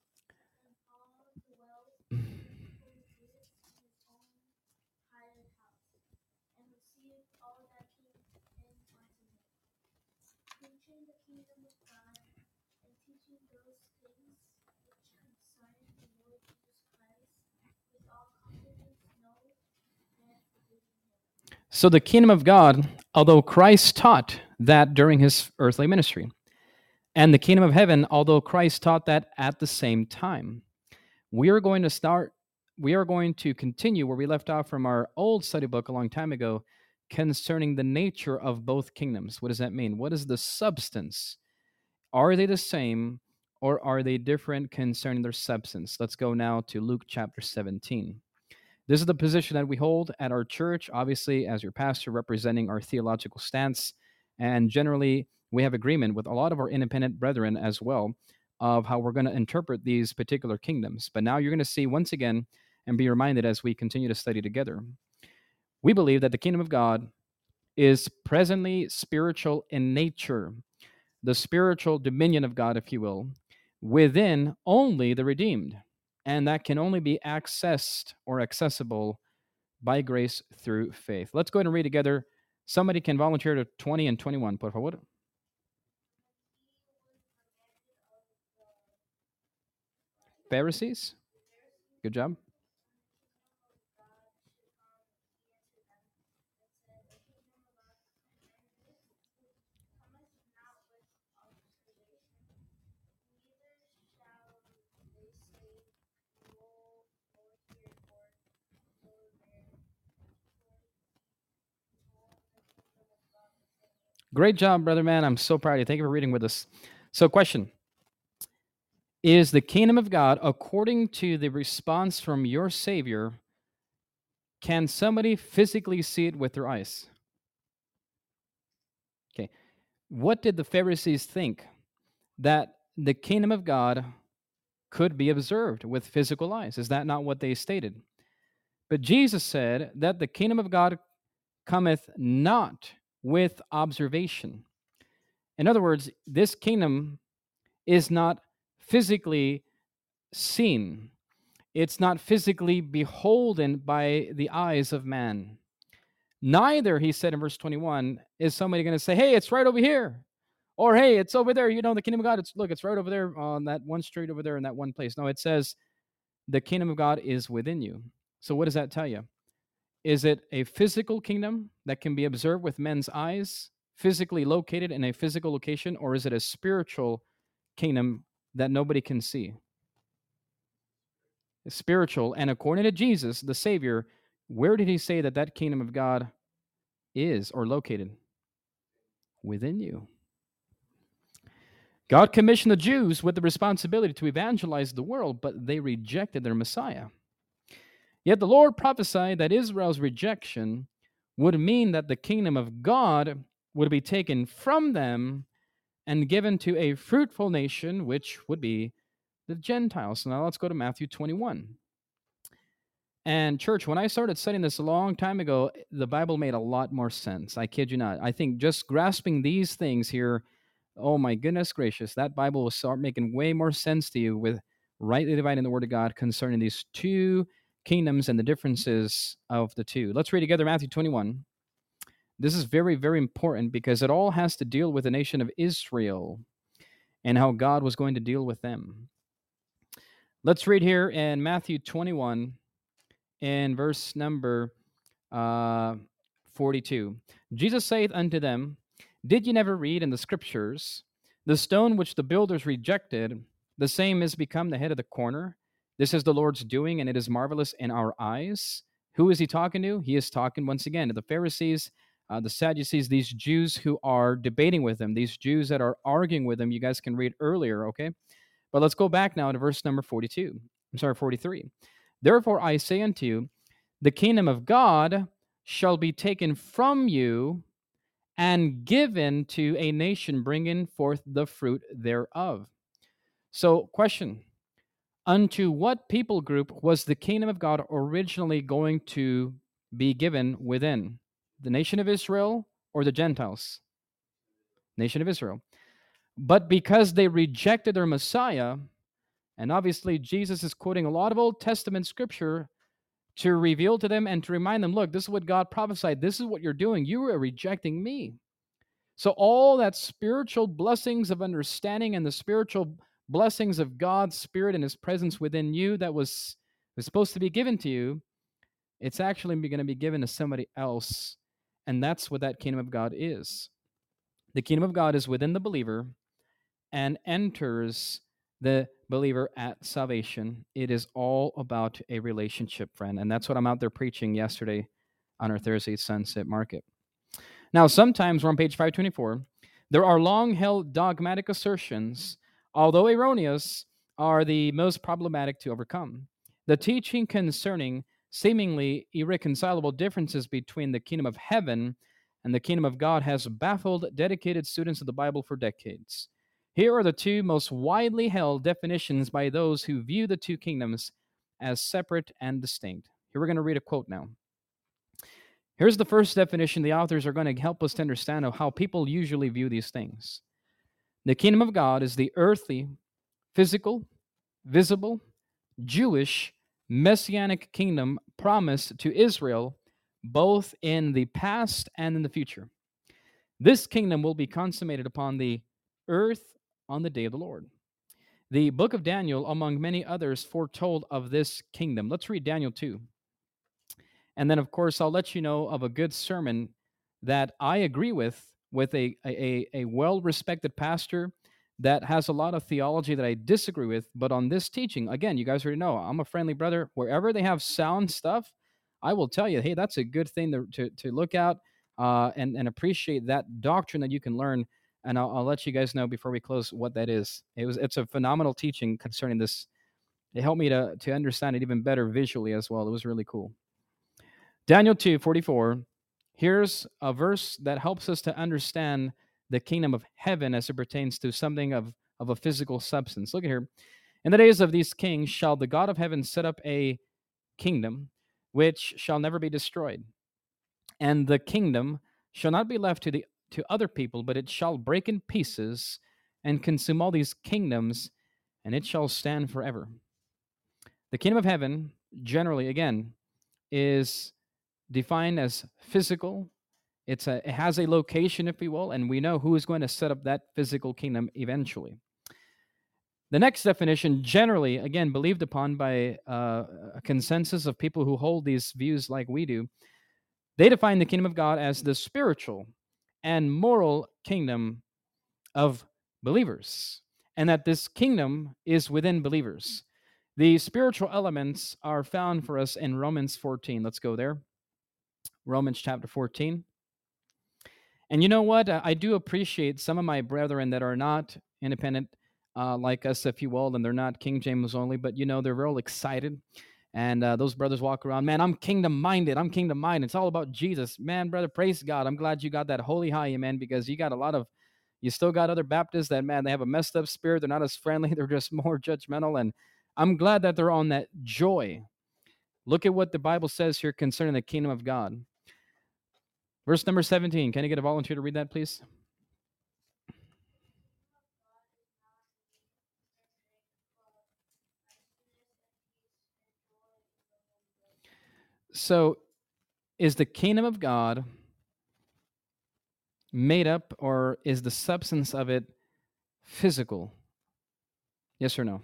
So the kingdom of God, although Christ taught that during his earthly ministry, and the kingdom of heaven, although Christ taught that at the same time. We are going to continue where we left off from our old study book a long time ago concerning the nature of both kingdoms. What does that mean? What is the substance? Are they the same or are they different concerning their substance? Let's go now to Luke chapter 17. This is the position that we hold at our church, obviously, as your pastor representing our theological stance. And generally, we have agreement with a lot of our independent brethren as well of how we're going to interpret these particular kingdoms. But now you're going to see once again and be reminded as we continue to study together. We believe that the kingdom of God is presently spiritual in nature, the spiritual dominion of God, if you will, within only the redeemed. And that can only be accessed or accessible by grace through faith. Let's go ahead and read together. Somebody can volunteer to 20 and 21, por favor. Pharisees. Good job. Great job, brother man. I'm so proud of you. Thank you for reading with us. So, question. Is the kingdom of God, according to the response from your Savior, can somebody physically see it with their eyes? Okay. What did the Pharisees think? That the kingdom of God could be observed with physical eyes. Is that not what they stated? But Jesus said that the kingdom of God cometh not with observation. In other words, this kingdom is not physically seen. It's not physically beholden by the eyes of man. Neither, he said in verse 21, is somebody going to say, hey, it's right over here. Or, hey, it's over there. You know, the kingdom of God, it's right over there on that one street over there in that one place. No, it says the kingdom of God is within you. So what does that tell you? Is it a physical kingdom that can be observed with men's eyes, physically located in a physical location, or is it a spiritual kingdom that nobody can see? It's spiritual, and according to Jesus, the Savior, where did he say that that kingdom of God is or located? Within you. God commissioned the Jews with the responsibility to evangelize the world, but they rejected their Messiah. Yet the Lord prophesied that Israel's rejection would mean that the kingdom of God would be taken from them and given to a fruitful nation, which would be the Gentiles. So now let's go to Matthew 21. And church, when I started studying this a long time ago, the Bible made a lot more sense. I kid you not. I think just grasping these things here Oh my goodness gracious, that Bible will start making way more sense to you with rightly dividing the word of God concerning these two kingdoms and the differences of the two. Let's read together Matthew 21. This is very, very important because it all has to deal with the nation of Israel and how God was going to deal with them. Let's read here in Matthew 21 in verse number uh, 42. Jesus saith unto them, Did ye never read in the scriptures, the stone which the builders rejected, the same is become the head of the corner? This is the Lord's doing, and it is marvelous in our eyes. Who is he talking to? He is talking once again to the Pharisees, the Sadducees, these Jews who are debating with him, these Jews that are arguing with him. You guys can read earlier, okay? But let's go back now to verse number 42. I'm sorry, 43. Therefore I say unto you, the kingdom of God shall be taken from you and given to a nation bringing forth the fruit thereof. So, question: unto what people group was the kingdom of God originally going to be given within? The nation of Israel or the Gentiles? Nation of Israel. But because they rejected their Messiah, and obviously Jesus is quoting a lot of Old Testament scripture to reveal to them and to remind them, look, this is what God prophesied. This is what you're doing. You are rejecting me. So all that spiritual blessings of understanding and the spiritual blessings of God's Spirit and His presence within you that was supposed to be given to you, it's actually going to be given to somebody else. And that's what that kingdom of God is. The kingdom of God is within the believer and enters the believer at salvation. It is all about a relationship, friend. And that's what I'm out there preaching yesterday on our Thursday Sunset Market. Now, sometimes we're on page 524. There are long held dogmatic assertions, although erroneous, are the most problematic to overcome. The teaching concerning seemingly irreconcilable differences between the kingdom of heaven and the kingdom of God has baffled dedicated students of the Bible for decades. Here are the two most widely held definitions by those who view the two kingdoms as separate and distinct. Here we're going to read a quote now. Here's the first definition the authors are going to help us to understand of how people usually view these things. The kingdom of God is the earthly, physical, visible, Jewish, messianic kingdom promised to Israel both in the past and in the future. This kingdom will be consummated upon the earth on the day of the Lord. The book of Daniel, among many others, foretold of this kingdom. Let's read Daniel 2. And then, of course, I'll let you know of a good sermon that I agree with a well-respected pastor that has a lot of theology that I disagree with. But on this teaching, again, you guys already know, I'm a friendly brother. Wherever they have sound stuff, I will tell you, hey, that's a good thing to look out and appreciate that doctrine that you can learn. And I'll let you guys know before we close what that is. It's a phenomenal teaching concerning this. It helped me to understand it even better visually as well. It was really cool. Daniel 2:44. Here's a verse that helps us to understand the kingdom of heaven as it pertains to something of a physical substance. Look at here. In the days of these kings shall the God of heaven set up a kingdom which shall never be destroyed. And the kingdom shall not be left to other people, but it shall break in pieces and consume all these kingdoms, and it shall stand forever. The kingdom of heaven, generally, again, is defined as physical. It has a location, if you will, and we know who is going to set up that physical kingdom eventually. The next definition, generally, again, believed upon by a consensus of people who hold these views like we do, they define the kingdom of God as the spiritual and moral kingdom of believers, and that this kingdom is within believers. The spiritual elements are found for us in Romans 14. Let's go there. Romans chapter 14. And you know what? I do appreciate some of my brethren that are not independent like us, if you will, and they're not King James only, but they're real excited. And those brothers walk around, man, I'm kingdom minded. I'm kingdom minded. It's all about Jesus. Man, brother, praise God. I'm glad you got that holy high, man, because you still got other Baptists that, man, they have a messed up spirit. They're not as friendly. They're just more judgmental. And I'm glad that they're on that joy. Look at what the Bible says here concerning the kingdom of God. Verse number 17. Can I get a volunteer to read that, please? So, is the kingdom of God made up, or is the substance of it physical? Yes or no?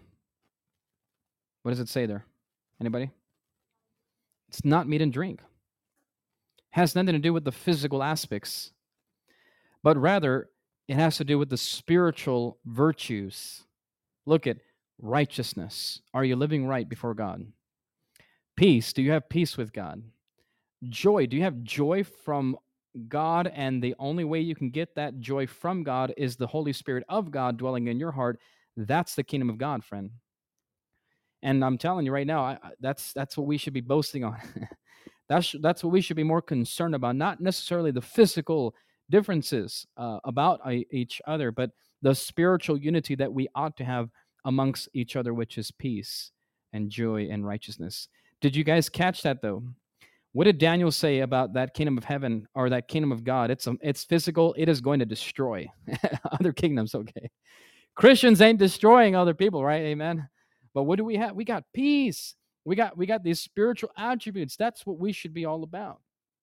What does it say there? Anybody? It's not meat and drink. Has nothing to do with the physical aspects, but rather it has to do with the spiritual virtues. Look at righteousness. Are you living right before God? Peace. Do you have peace with God? Joy. Do you have joy from God? And the only way you can get that joy from God is the Holy Spirit of God dwelling in your heart. That's the kingdom of God, friend. And I'm telling you right now, that's what we should be boasting on. That's what we should be more concerned about, not necessarily the physical differences about each other, but the spiritual unity that we ought to have amongst each other, which is peace and joy and righteousness. Did you guys catch that though? What did Daniel say about that kingdom of heaven or that kingdom of God? It's physical. It is going to destroy other kingdoms. Okay, Christians ain't destroying other people, right? Amen. But what do we have? We got peace. We got these spiritual attributes. That's what we should be all about.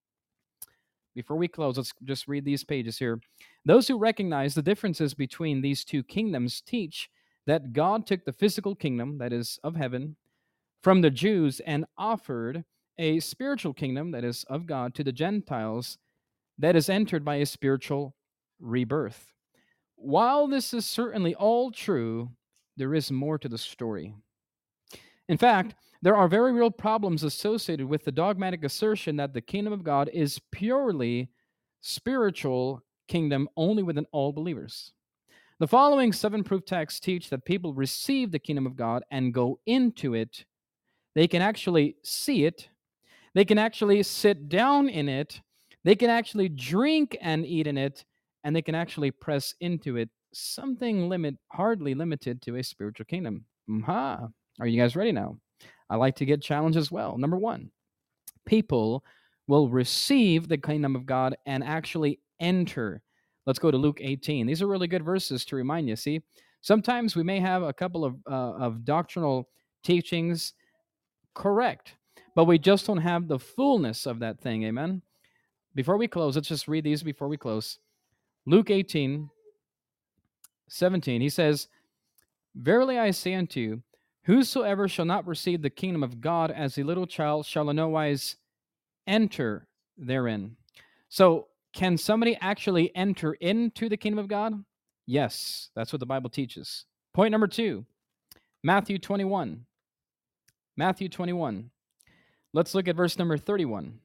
Before we close, let's just read these pages here. Those who recognize the differences between these two kingdoms teach that God took the physical kingdom, that is of heaven, from the Jews and offered a spiritual kingdom, that is of God, to the Gentiles, that is entered by a spiritual rebirth. While this is certainly all true, there is more to the story. In fact, there are very real problems associated with the dogmatic assertion that the kingdom of God is purely spiritual kingdom only within all believers. The following 7 proof texts teach that people receive the kingdom of God and go into it. They can actually see it. They can actually sit down in it. They can actually drink and eat in it, and they can actually press into it. Something hardly limited to a spiritual kingdom. Are you guys ready now? I like to get challenged as well. Number 1, people will receive the kingdom of God and actually enter. Let's go to Luke 18. These are really good verses to remind you. See, sometimes we may have a couple of doctrinal teachings correct, but we just don't have the fullness of that thing. Amen. Before we close, let's just read these before we close. Luke 18:17. He says, "Verily I say unto you, whosoever shall not receive the kingdom of God as a little child shall in no wise enter therein." So, can somebody actually enter into the kingdom of God? Yes, that's what the Bible teaches. Point number 2, Matthew 21. Matthew 21. Let's look at verse number 31.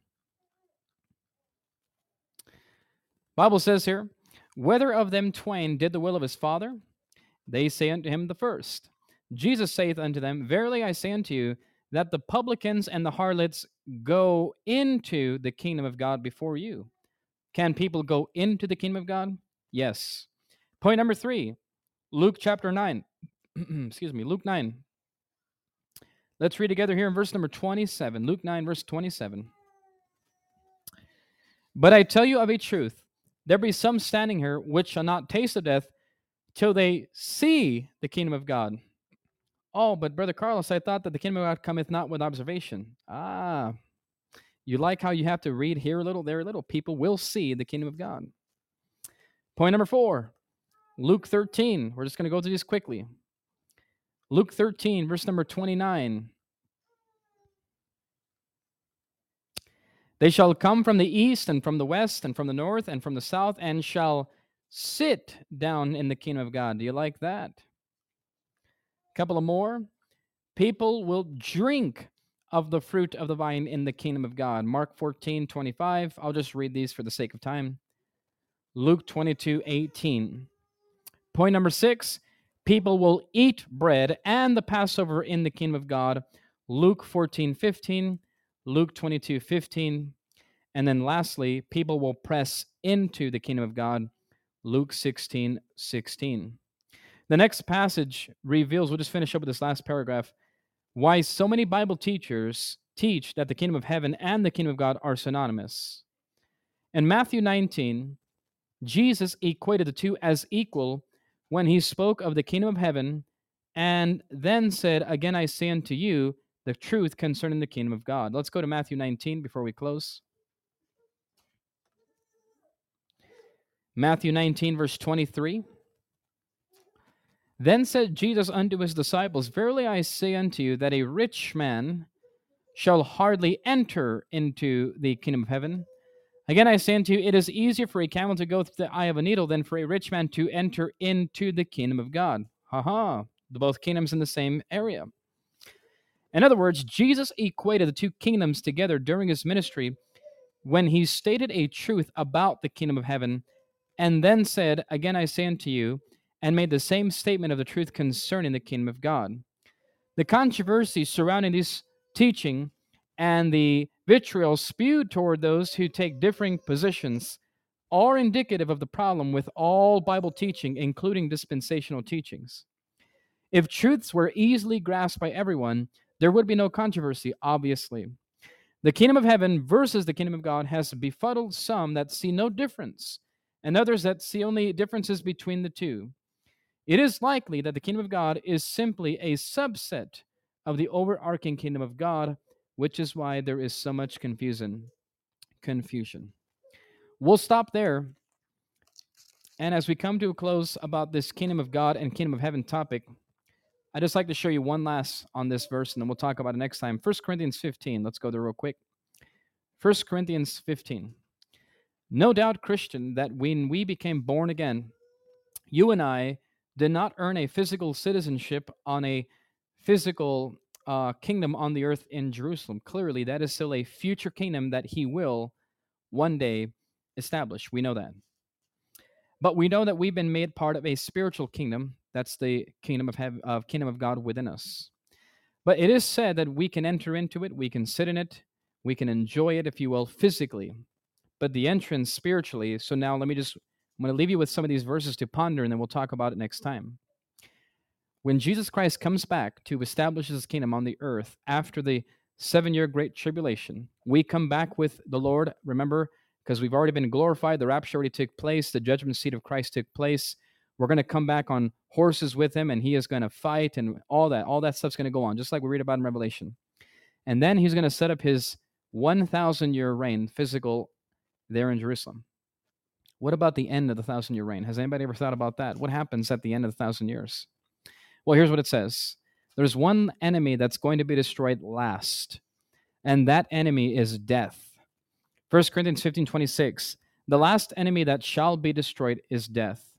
Bible says here, "Whether of them twain did the will of his father? They say unto him, the first. Jesus saith unto them, Verily I say unto you, that the publicans and the harlots go into the kingdom of God before you." Can people go into the kingdom of God? Yes. Point number 3, Luke chapter 9. Excuse me, Luke 9. Let's read together here in verse number 27. Luke 9, verse 27. "But I tell you of a truth, there be some standing here which shall not taste of death till they see the kingdom of God." Oh, but Brother Carlos, I thought that the kingdom of God cometh not with observation. You like how you have to read here a little, there a little. People will see the kingdom of God. Point number 4, Luke 13. We're just going to go through this quickly. Luke 13, verse number 29. "They shall come from the east and from the west and from the north and from the south and shall sit down in the kingdom of God." Do you like that? A couple of more. "People will drink of the fruit of the vine in the kingdom of God." Mark 14:25. I'll just read these for the sake of time. Luke 22:18. Point number 6, people will eat bread and the Passover in the kingdom of God. Luke 14:15, Luke 22:15. And then lastly, people will press into the kingdom of God. Luke 16:16. The next passage reveals, we'll just finish up with this last paragraph, why so many Bible teachers teach that the kingdom of heaven and the kingdom of God are synonymous. In Matthew 19, Jesus equated the two as equal when he spoke of the kingdom of heaven and then said, "Again I say unto you, the truth concerning the kingdom of God. Let's go to Matthew 19 before we close. Matthew 19, verse 23. Then said Jesus unto his disciples, Verily I say unto you, that a rich man shall hardly enter into the kingdom of heaven. Again, I say unto you, it is easier for a camel to go through the eye of a needle than for a rich man to enter into the kingdom of God. Ha ha. Both kingdoms in the same area. In other words, Jesus equated the two kingdoms together during his ministry when he stated a truth about the kingdom of heaven, and then said, Again I say unto you, and made the same statement of the truth concerning the kingdom of God. The controversy surrounding this teaching and the vitriol spewed toward those who take differing positions are indicative of the problem with all Bible teaching, including dispensational teachings. If truths were easily grasped by everyone, there would be no controversy, obviously. The kingdom of heaven versus the kingdom of God has befuddled some that see no difference, and others that see only differences between the two. It is likely that the kingdom of God is simply a subset of the overarching kingdom of God, which is why there is so much confusion. We'll stop there. And as we come to a close about this kingdom of God and kingdom of heaven topic, I just like to show you one last on this verse, and then we'll talk about it next time. 1 Corinthians 15. Let's go there real quick. 1 Corinthians 15. No doubt, Christian, that when we became born again, you and I did not earn a physical citizenship on a physical kingdom on the earth in Jerusalem. Clearly, that is still a future kingdom that he will one day establish. We know that. But we know that we've been made part of a spiritual kingdom. That's the kingdom of heaven, kingdom of God within us. But it is said that we can enter into it, we can sit in it, we can enjoy it, if you will, physically. But the entrance spiritually. So now I'm going to leave you with some of these verses to ponder, and then we'll talk about it next time. When Jesus Christ comes back to establish his kingdom on the earth after the 7-year great tribulation, we come back with the Lord. Remember, because we've already been glorified, the rapture already took place, the judgment seat of Christ took place. We're going to come back on horses with him, and he is going to fight, and all that stuff's going to go on, just like we read about in Revelation. And then he's going to set up his 1,000-year reign, physical, there in Jerusalem. What about the end of the 1,000-year reign? Has anybody ever thought about that? What happens at the end of the 1,000 years? Well, here's what it says. There's one enemy that's going to be destroyed last, and that enemy is death. 1 Corinthians 15:26. The last enemy that shall be destroyed is death.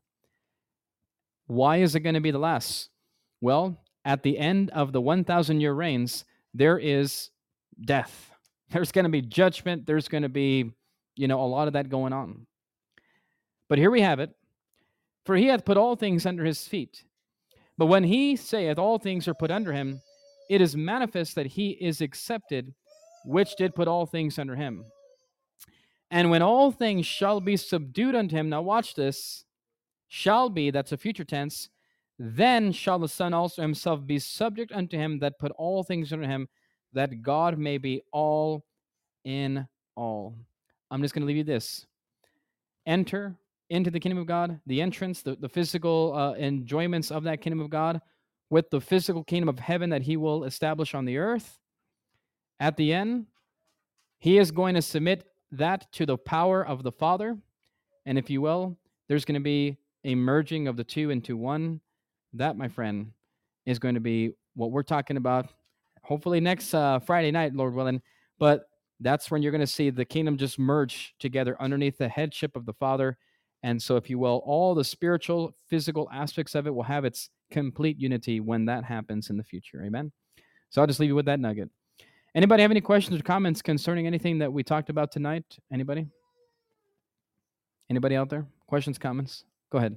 Why is it going to be the last? Well, at the end of the 1,000-year reigns, there is death. There's going to be judgment. There's going to be, a lot of that going on. But here we have it. For he hath put all things under his feet. But when he saith all things are put under him, it is manifest that he is accepted, which did put all things under him. And when all things shall be subdued unto him, now watch this, shall be, that's a future tense, then shall the Son also himself be subject unto him that put all things under him, that God may be all in all. I'm just going to leave you this. Enter into the kingdom of God, the entrance, the physical enjoyments of that kingdom of God, with the physical kingdom of heaven that he will establish on the earth. At the end, he is going to submit that to the power of the Father. And if you will, there's going to be a merging of the two into one. That, my friend, is going to be what we're talking about, hopefully next Friday night, Lord willing. But that's when you're going to see the kingdom just merge together underneath the headship of the Father. And so, if you will, all the spiritual, physical aspects of it will have its complete unity when that happens in the future. Amen? So I'll just leave you with that nugget. Anybody have any questions or comments concerning anything that we talked about tonight? Anybody? Anybody out there? Questions, comments? Go ahead.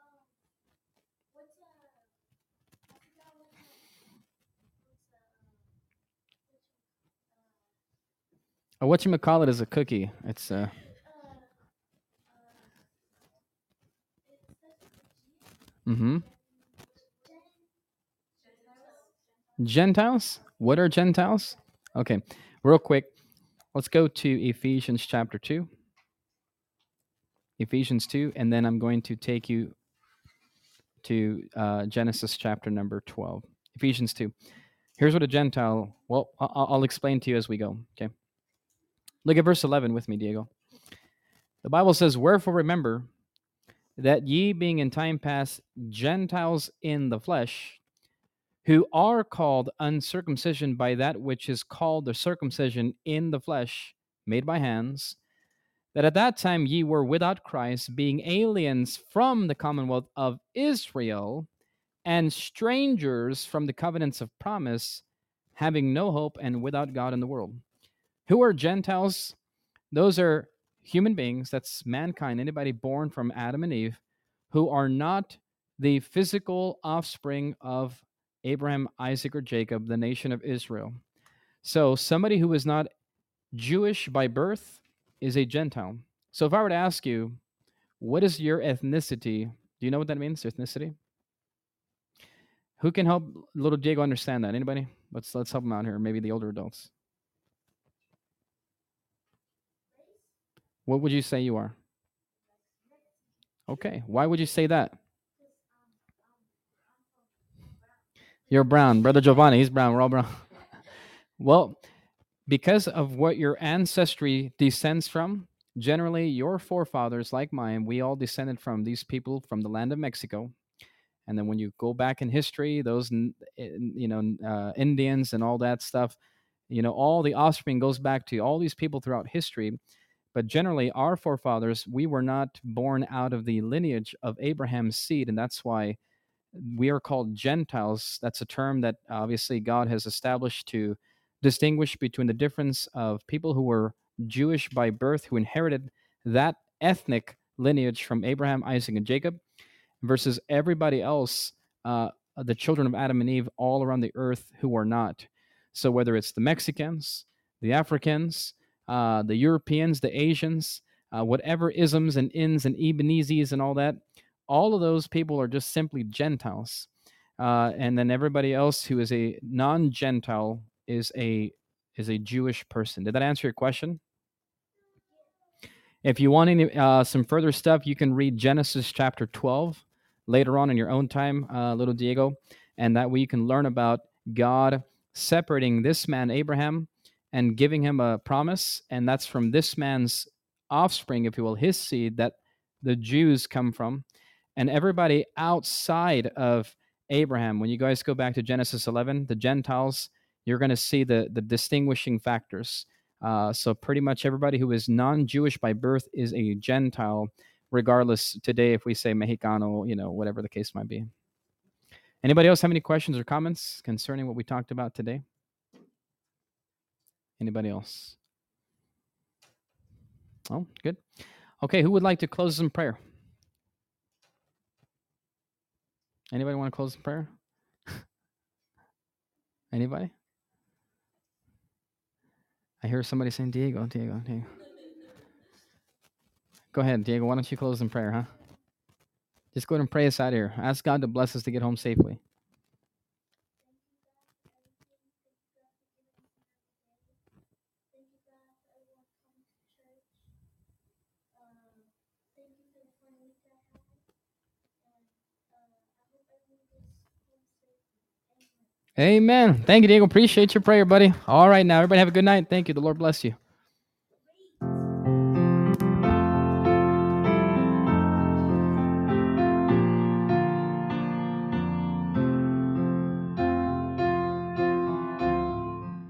Whatchamacallit is a cookie. It's Gentiles? What are Gentiles? Okay, real quick. Let's go to Ephesians chapter 2. Ephesians 2, and then I'm going to take you to Genesis chapter number 12. Ephesians 2. Here's what a Gentile. Well, I'll explain to you as we go. Okay. Look at verse 11 with me, Diego. The Bible says, "Wherefore remember that ye, being in time past Gentiles in the flesh, who are called uncircumcision by that which is called the circumcision in the flesh, made by hands, that at that time ye were without Christ, being aliens from the commonwealth of Israel, and strangers from the covenants of promise, having no hope and without God in the world." Who are Gentiles? Those are human beings, that's mankind, anybody born from Adam and Eve, who are not the physical offspring of Abraham, Isaac, or Jacob, the nation of Israel. So somebody who is not Jewish by birth is a Gentile. So if I were to ask you, what is your ethnicity? Do you know what that means, ethnicity? Who can help little Diego understand that? Anybody? Let's help him out here. Maybe the older adults. What would you say you are? Okay. Why would you say that? You're brown. Brother Giovanni, he's brown. We're all brown. Well, because of what your ancestry descends from, generally your forefathers, like mine, we all descended from these people from the land of Mexico. And then when you go back in history, those Indians and all that stuff, all the offspring goes back to all these people throughout history. But generally, our forefathers, we were not born out of the lineage of Abraham's seed, and that's why we are called Gentiles. That's a term that obviously God has established to distinguish between the difference of people who were Jewish by birth, who inherited that ethnic lineage from Abraham, Isaac, and Jacob, versus everybody else, the children of Adam and Eve all around the earth who are not. So whether it's the Mexicans, the Africans, the Europeans, the Asians, whatever isms and ins and Ebenezis and all of those people are just simply Gentiles. And then everybody else who is a non-Gentile is a Jewish person. Did that answer your question? If you want any some further stuff, you can read Genesis chapter 12 later on in your own time, little Diego, and that way you can learn about God separating this man Abraham and giving him a promise, and that's from this man's offspring, if you will, his seed, that the Jews come from, and everybody outside of Abraham. When you guys go back to Genesis 11, the Gentiles, you're going to see the distinguishing factors. So pretty much everybody who is non-Jewish by birth is a Gentile, regardless today if we say Mexicano, whatever the case might be. Anybody else have any questions or comments concerning what we talked about today? Anybody else? Oh, good. Okay, who would like to close in prayer? Anybody want to close in prayer? Anybody? I hear somebody saying, Diego. Go ahead, Diego. Why don't you close in prayer, huh? Just go ahead and pray us out of here. Ask God to bless us to get home safely. Amen. Thank you, Diego. Appreciate your prayer, buddy. All right, now, everybody have a good night. Thank you. The Lord bless you.